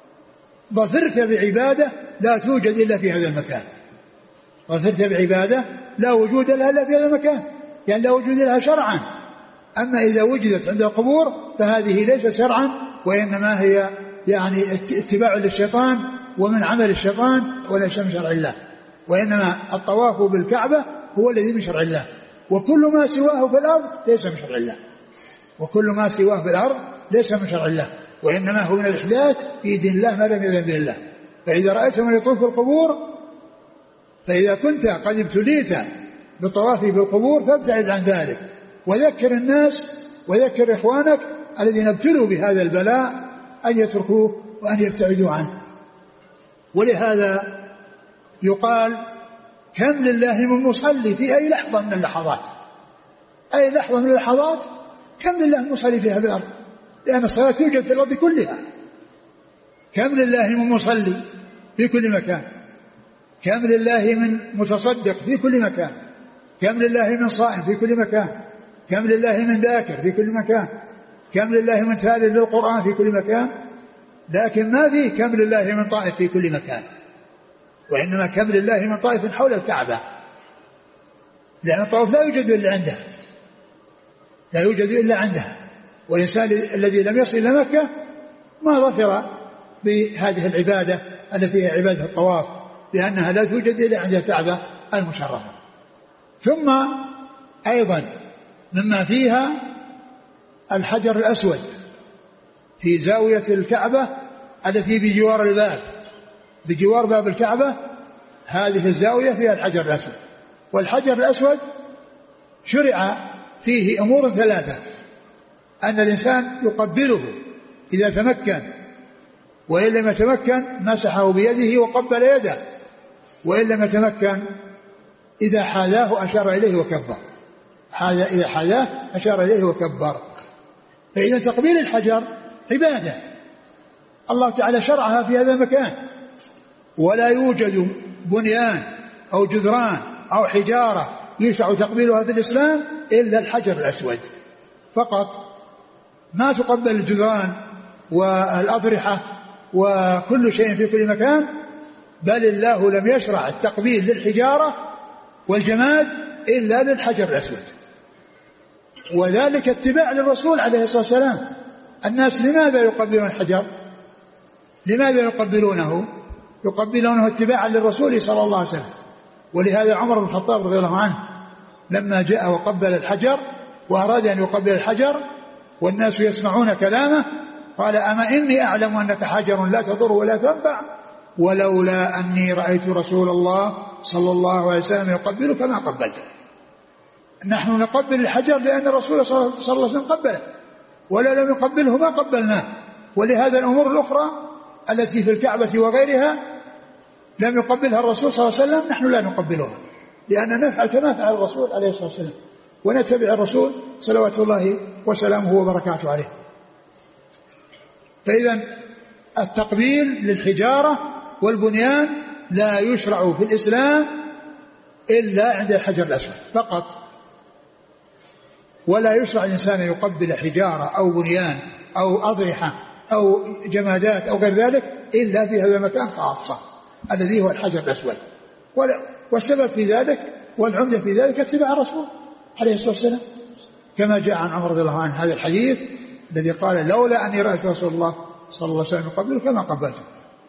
ظفرت بعبادة لا توجد إلا في هذا المكان، ظفرت بعبادة لا وجود لها إلا في هذا المكان، يعني لا وجود لها شرعا. أما إذا وجدت عند القبور فهذه ليست شرعا، وإنما هي يعني اتباع للشيطان ومن عمل الشيطان وليس من شرع الله. وإنما الطواف بالكعبة هو الذي من شرع الله، وكل ما سواه في الأرض ليس من شرع الله، وكل ما سواه في الأرض ليس من شرع الله، وإنما هو من الإحداث في دين الله ما لم يأذن به الله. فإذا رأيت من يطوف القبور، فإذا كنت قد ابتليت بالطواف بالقبور فابتعد عن ذلك، وذكر الناس وذكر إخوانك الذين ابتلوا بهذا البلاء أن يتركوه وأن يبتعدوا عنه. ولهذا يقال كم لله من مصلي في أي لحظة من اللحظات، أي لحظة من اللحظات كم لله من مصلي فيها بالأرض، لأن الصلاة توجد في الأرض كلها. كم لله من مصلي في كل مكان، كم لله من متصدق في كل مكان، كم لله من صائم في كل مكان، كم لله من ذاكر في كل مكان، كم لله من تالي للقرآن في كل مكان. لكن ما فيه كم لله من طائف في كل مكان، وإنما كم لله من طائف حول الكعبة، لأن الطواف لا يوجد إلا عندها، لا يوجد إلا عندها. والإنسان الذي لم يصل إلى مكة ما ظفر بهذه العبادة التي هي عبادة الطواف، لأنها لا توجد إلا عند الكعبة المشرفة. ثم أيضا مما فيها الحجر الأسود في زاوية الكعبة التي بجوار الباب، بجوار باب الكعبة هذه الزاوية فيها الحجر الأسود. والحجر الأسود شرع فيه أمور ثلاثة: أن الإنسان يقبله إذا تمكن، وإن لم يتمكن مسحه بيده وقبل يده، وإن لم يتمكن إذا حاذاه أشار إليه وكبر، إذا حاذاه أشار إليه وكبر. فإذا تقبيل الحجر عبادة الله تعالى شرعها في هذا المكان، ولا يوجد بنيان أو جدران أو حجارة يشرع تقبيلها في الإسلام إلا الحجر الأسود فقط. ما تقبل الجدران والأضرحة وكل شيء في كل مكان، بل الله لم يشرع التقبيل للحجارة والجماد إلا للحجر الأسود. وذلك اتباع للرسول عليه الصلاة والسلام. الناس لماذا يقبلون الحجر؟ لماذا يقبلونه؟ يقبلونه اتباعا للرسول صلى الله عليه وسلم. ولهذا عمر بن الخطاب رضي الله عنه لما جاء وقبل الحجر وأراد أن يقبل الحجر والناس يسمعون كلامه قال أما إني أعلم أنك حجر لا تضر ولا تنفع ولولا أني رأيت رسول الله صلى الله عليه وسلم يقبلك ما قبلته. نحن نقبل الحجر لأن الرسول صلى الله عليه وسلم قبله، ولا لم يقبله ما قبلناه. ولهذا الأمور الأخرى التي في الكعبة وغيرها لم يقبلها الرسول صلى الله عليه وسلم نحن لا نقبلها، لأننا نفعل كما فعل الرسول عليه الصلاة والسلام، ونتبع الرسول صلوات الله وسلامه وبركاته عليه. فإذا التقبيل للحجارة والبنيان لا يشرع في الإسلام إلا عند الحجر الأسود فقط، ولا يشرع الإنسان يقبل حجارة أو بنيان أو أضرحة أو جمادات أو غير ذلك إلا في هذا المكان خاصة الذي هو الحجر الأسود. والسبب في ذلك والعمدة في ذلك اتباع الرسول عليه الصلاة والسلام، كما جاء عن عمر رضي الله عنه هذا الحديث الذي قال لولا أني رأيت رسول الله صلى الله عليه وسلم قبله كما قبلته.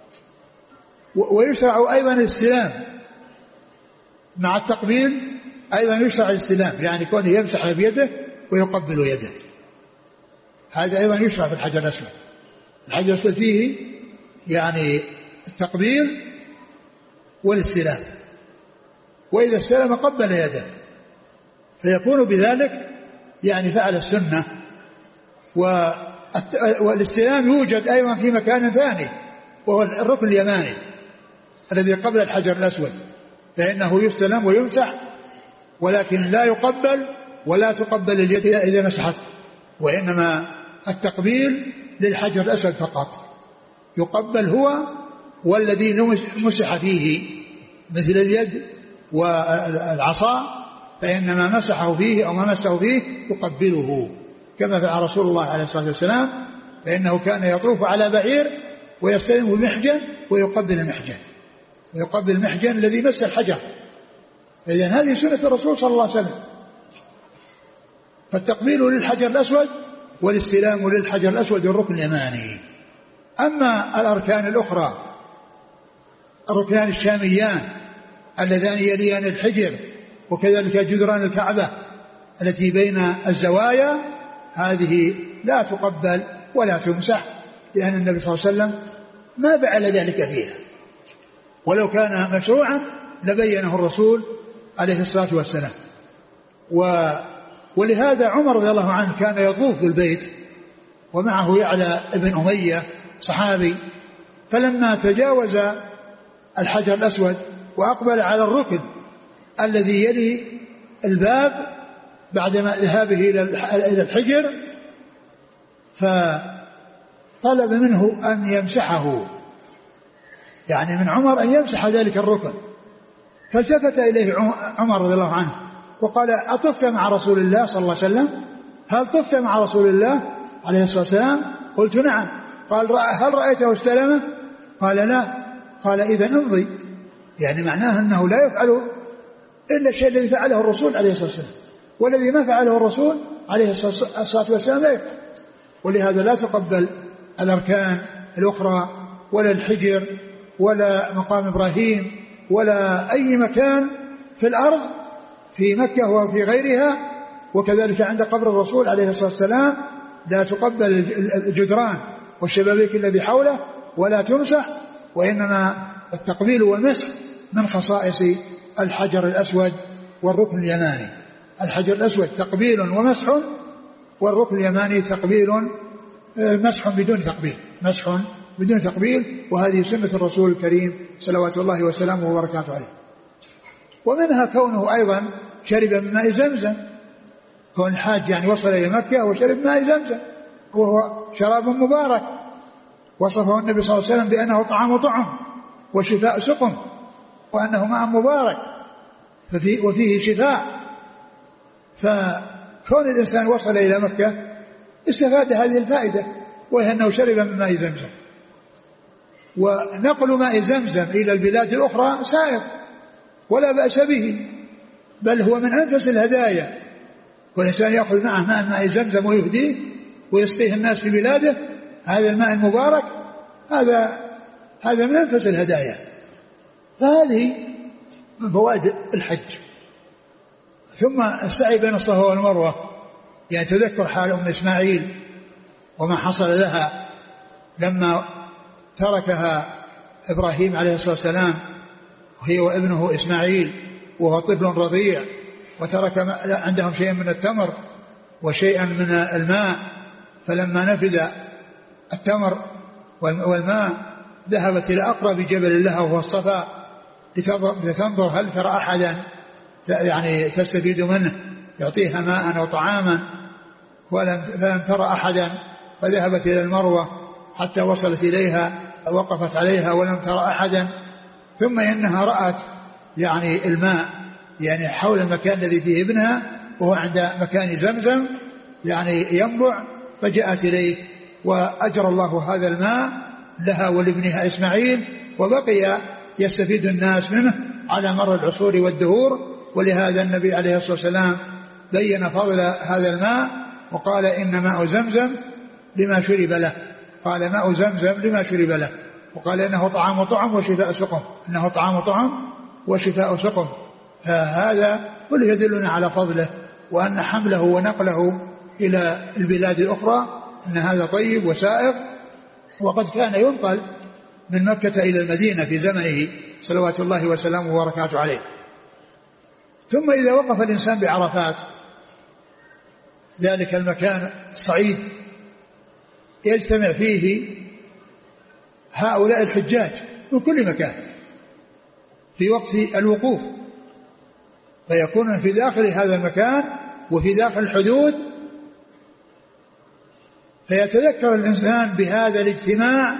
ويشرع أيضا الاستلام مع التقبيل، أيضا يشرع الاستلام يعني كونه يمسح بيده ويقبل يده، هذا أيضا يشرع في الحجر الأسود. الحجر الأسود فيه يعني التقبيل والاستلام، وإذا استلم قبل يده فيكون بذلك يعني فعل السنة. والاستلام يوجد أيضا في مكان ثاني وهو الركن اليماني الذي قبل الحجر الأسود، فإنه يستلم ويمسح ولكن لا يقبل ولا تقبل اليد إذا مسحت، وإنما التقبيل للحجر الأسود فقط. يقبل هو والذي مسح فيه مثل اليد والعصا، فإنما مسحه فيه أو ما مسحه فيه يقبله كما فعل رسول الله عليه الصلاة والسلام، فإنه كان يطوف على بعير ويستلم المحجن ويقبل المحجن ويقبل المحجن الذي مس الحجر. إذن هذه سنة الرسول صلى الله عليه وسلم. فالتقبيل للحجر الأسود والاستلام للحجر الأسود الركن اليماني. أما الأركان الأخرى الركنان الشاميان اللذان يليان الحجر وكذلك جدران الكعبة التي بين الزوايا هذه لا تقبل ولا تمسح، لأن النبي صلى الله عليه وسلم ما فعل ذلك فيها، ولو كان مشروعا لبينه الرسول عليه الصلاة والسلام. و ولهذا عمر رضي الله عنه كان يطوف بالبيت ومعه يعلى ابن أمية صحابي، فلما تجاوز الحجر الأسود وأقبل على الركن الذي يلي الباب بعدما ذهابه إلى الحجر فطلب منه أن يمسحه، يعني من عمر أن يمسح ذلك الركن. فالتفت إليه عمر رضي الله عنه وقال أطفت مع رسول الله صلى الله عليه وسلم؟ هل طفت مع رسول الله عليه الصلاة والسلام؟ قلت نعم. قال هل رأيته استلمه؟ قال لا. قال إذا امضي، يعني معناه أنه لا يفعل إلا الشيء الذي فعله الرسول عليه الصلاة والسلام، والذي ما فعله الرسول عليه الصلاة والسلام لا يفعل. ولهذا لا تقبل الأركان الأخرى ولا الحجر ولا مقام إبراهيم ولا أي مكان في الأرض في مكة وفي غيرها، وكذلك عند قبر الرسول عليه الصلاة والسلام لا تقبل الجدران والشبابيك الذي حوله ولا تمسح، وإنما التقبيل والمسح من خصائص الحجر الأسود والركن اليماني. الحجر الأسود تقبيل ومسح، والركن اليماني تقبيل مسح بدون تقبيل مسح بدون تقبيل، وهذه سنة الرسول الكريم صلوات الله وسلامه وبركاته عليه. ومنها كونه أيضا شرب من ماء زمزم، كون الحاج يعني وصل إلى مكة وشرب ماء زمزم وهو شراب مبارك، وصفه النبي صلى الله عليه وسلم بأنه طعام طعم وشفاء سقم، وأنه ماء مبارك ففيه وفيه شفاء. فكون الإنسان وصل إلى مكة استفاد هذه الفائدة، وهي أنه شرب من ماء زمزم. ونقل ماء زمزم إلى البلاد الأخرى سائغ ولا بأس به، بل هو من أنفس الهدايا، والإنسان يأخذ معه ماء ماء زمزم ويهديه ويسقيه الناس في بلاده، هذا الماء المبارك هذا هذا من أنفس الهدايا. فهذه من فوائد الحج. ثم السعي بين الصفا والمروة يعني تذكر حال أم إسماعيل وما حصل لها لما تركها إبراهيم عليه الصلاة والسلام وهي وابنه إسماعيل وهو طفل رضيع، وترك عندهم شيئا من التمر وشيئا من الماء، فلما نفذ التمر والماء ذهبت إلى أقرب جبل لها وهو الصفا لتنظر هل ترى أحدا يعني تستفيد منه يعطيها ماء أو طعاما، ولم فلم ترى أحدا، فذهبت إلى المروة حتى وصلت إليها وقفت عليها ولم ترى أحدا، ثم إنها رأت يعني الماء يعني حول المكان الذي فيه ابنها وهو عند مكان زمزم يعني ينبع، فجاءت إليه وأجرى الله هذا الماء لها ولابنها إسماعيل، وبقي يستفيد الناس منه على مر العصور والدهور. ولهذا النبي عليه الصلاة والسلام بين فضل هذا الماء وقال إن ماء زمزم لما شرب له، قال ماء زمزم لما شرب له، وقال إنه طعام طعم وشفاء سقم، إنه طعام طعم وشفاء سقم. فهذا كله يدلنا على فضله وأن حمله ونقله إلى البلاد الأخرى أن هذا طيب وسائغ. وقد كان ينقل من مكة إلى المدينة في زمنه صلوات الله وسلامه وبركاته عليه. ثم إذا وقف الإنسان بعرفات ذلك المكان الصعيد يجتمع فيه هؤلاء الحجاج من كل مكان في وقت الوقوف، فيكون في داخل هذا المكان وفي داخل الحدود، فيتذكر الإنسان بهذا الاجتماع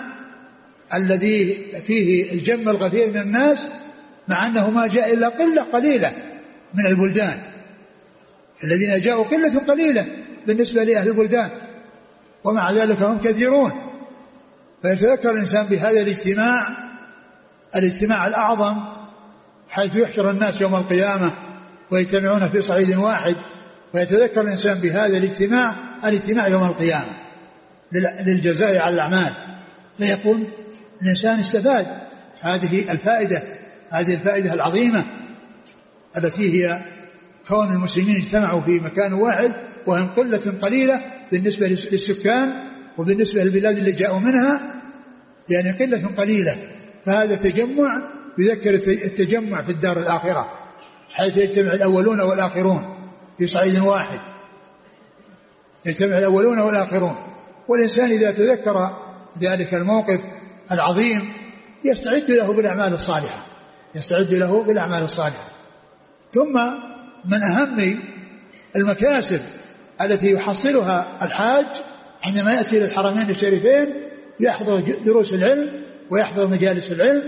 الذي فيه الجم الغفير من الناس، مع أنه ما جاء إلا قلة قليلة من البلدان، الذين جاءوا قلة قليلة بالنسبة لأهل البلدان، ومع ذلك هم كثيرون. فيتذكر الإنسان بهذا الاجتماع الاجتماع الأعظم، حيث يحشر الناس يوم القيامة ويجتمعون في صعيد واحد، ويتذكر الإنسان بهذا الاجتماع الاجتماع يوم القيامة للجزاء على الأعمال، فيكون الإنسان استفاد هذه الفائدة هذه الفائدة العظيمة التي هي كون المسلمين اجتمعوا في مكان واحد وهم قلة قليلة بالنسبة للسكان وبالنسبة للبلاد اللي جاءوا منها، يعني قلة قليلة. فهذا تجمع يذكر التجمع في الدار الآخرة، حيث يجتمع الأولون والآخرون في صعيد واحد، يجتمع الأولون والآخرون. والإنسان إذا تذكر ذلك الموقف العظيم يستعد له بالأعمال الصالحة يستعد له بالأعمال الصالحة. ثم من أهم المكاسب التي يحصلها الحاج عندما يأتي إلى الحرمين الشريفين يحضر دروس العلم ويحضر مجالس العلم،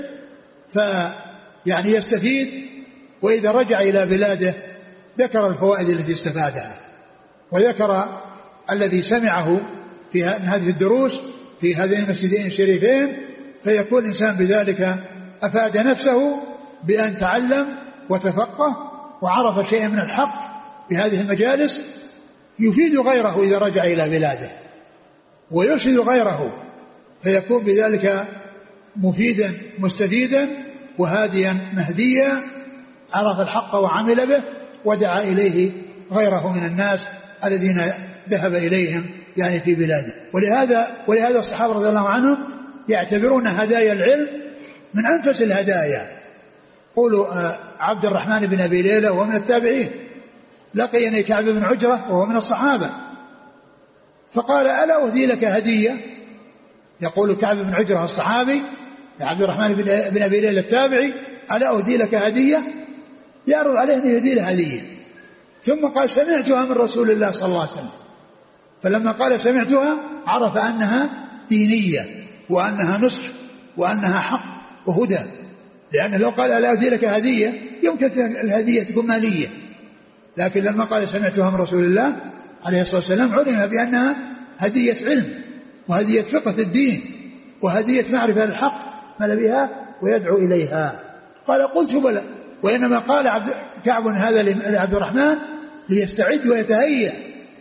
فيعني يستفيد، وإذا رجع إلى بلاده ذكر الفوائد التي استفادها وذكر الذي سمعه في هذه الدروس في هذين المسجدين الشريفين، فيكون الإنسان بذلك أفاد نفسه بأن تعلم وتفقه وعرف شيئا من الحق في هذه المجالس، يفيد غيره إذا رجع إلى بلاده ويرشد غيره، فيكون بذلك مفيدا مستفيدا وهاديا مهديا، عرف الحق وعمل به ودعا إليه غيره من الناس الذين ذهب إليهم يعني في بلاده. ولهذا ولهذا الصحابة رضي الله عنهم يعتبرون هدايا العلم من أنفس الهدايا. قولوا عبد الرحمن بن أبي ليلى وهو من التابعين لقيني كعب بن عجرة وهو من الصحابة، فقال ألا أهدي لك هدية؟ يقول كعب بن عجرة الصحابي عبد الرحمن بن أبي ليلى التابعي ألا أهدي لك هدية؟ يعرض عليه أن يهدي له هدية، ثم قال سمعتها من رسول الله صلى الله عليه وسلم، فلما قال سمعتها عرف أنها دينية وأنها نصح وأنها حق وهدى، لأنه لو قال ألا أهدي لك هدية يمكن الهدية تكون مالية، لكن لما قال سمعتها من رسول الله عليه الصلاة والسلام علم بأنها هدية علم وهدية فقه في الدين وهدية معرفة الحق مل بها ويدعو إليها. قال قلت بلى، وإنما قال عبد كعب هذا لعبد الرحمن ليستعد ويتهيأ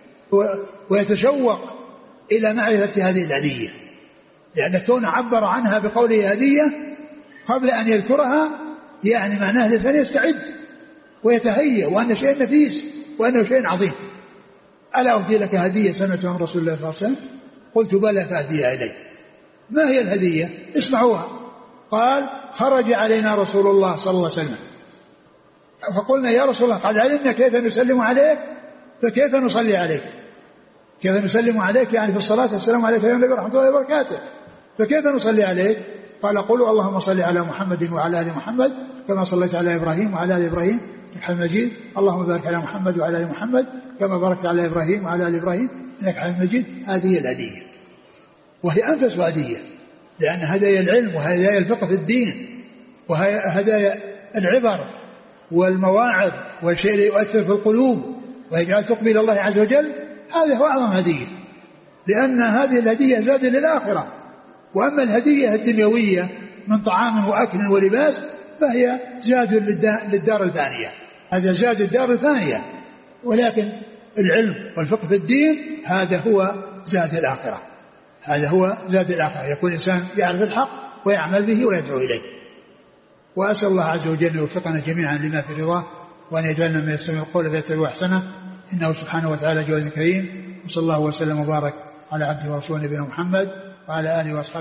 ويتشوق إلى معرفة هذه الهدية، لأن كون عبر عنها بقوله هدية قبل أن يذكرها يعني معناه لسان يستعد ويتهيأ وأن شيء نفيس وأنه شيء عظيم. ألا أهدي لك هدية سنة من رسول الله صلى الله عليه وسلم؟ قلت بلى فأهديها إليك. ما هي الهدية؟ اسمعوها. قال خرج علينا رسول الله صلى الله عليه وسلم فقلنا يا رسول الله قد علمنا كيف نسلم عليك فكيف نصلي عليك؟ كيف نسلم عليك يعني في الصلاة السلام عليك يا نبي ورحمة الله وبركاته، فكيف نصلي عليك؟ قال قولوا اللهم صل على محمد وعلى آل محمد كما صليت على إبراهيم وعلى آل إبراهيم إنك حميد مجيد، اللهم بارك على محمد وعلى آل محمد كما باركت على إبراهيم وعلى آل إبراهيم إنك حميد مجيد. هذه الهدية، وهي أنفس هدية، لأن هدايا العلم وهدايا الفقه في الدين وهدايا العبر والمواعظ والشيء اللي يؤثر في القلوب ويجعل تقبل الله عز وجل، هذا هو أعظم هدية، لأن هذه الهدية زاد للآخرة. وأما الهدية الدنيوية من طعام وأكل ولباس فهي زاد للدار الفانية، هذا زاد الدار الفانية، ولكن العلم والفقه في الدين هذا هو زاد الآخرة، هذا هو زاد الآخرة، يكون الإنسان يعرف الحق ويعمل به ويدعو إليه. وأسأل الله عز وجل أن يوفقنا جميعا لما في رضاه وأن يجعلنا من يستمع القول فيتبع أحسنه، إنه سبحانه وتعالى جواد كريم. وصلى الله وسلم وبارك على عبده ورسوله نبينا محمد وعلى آله وأصحابه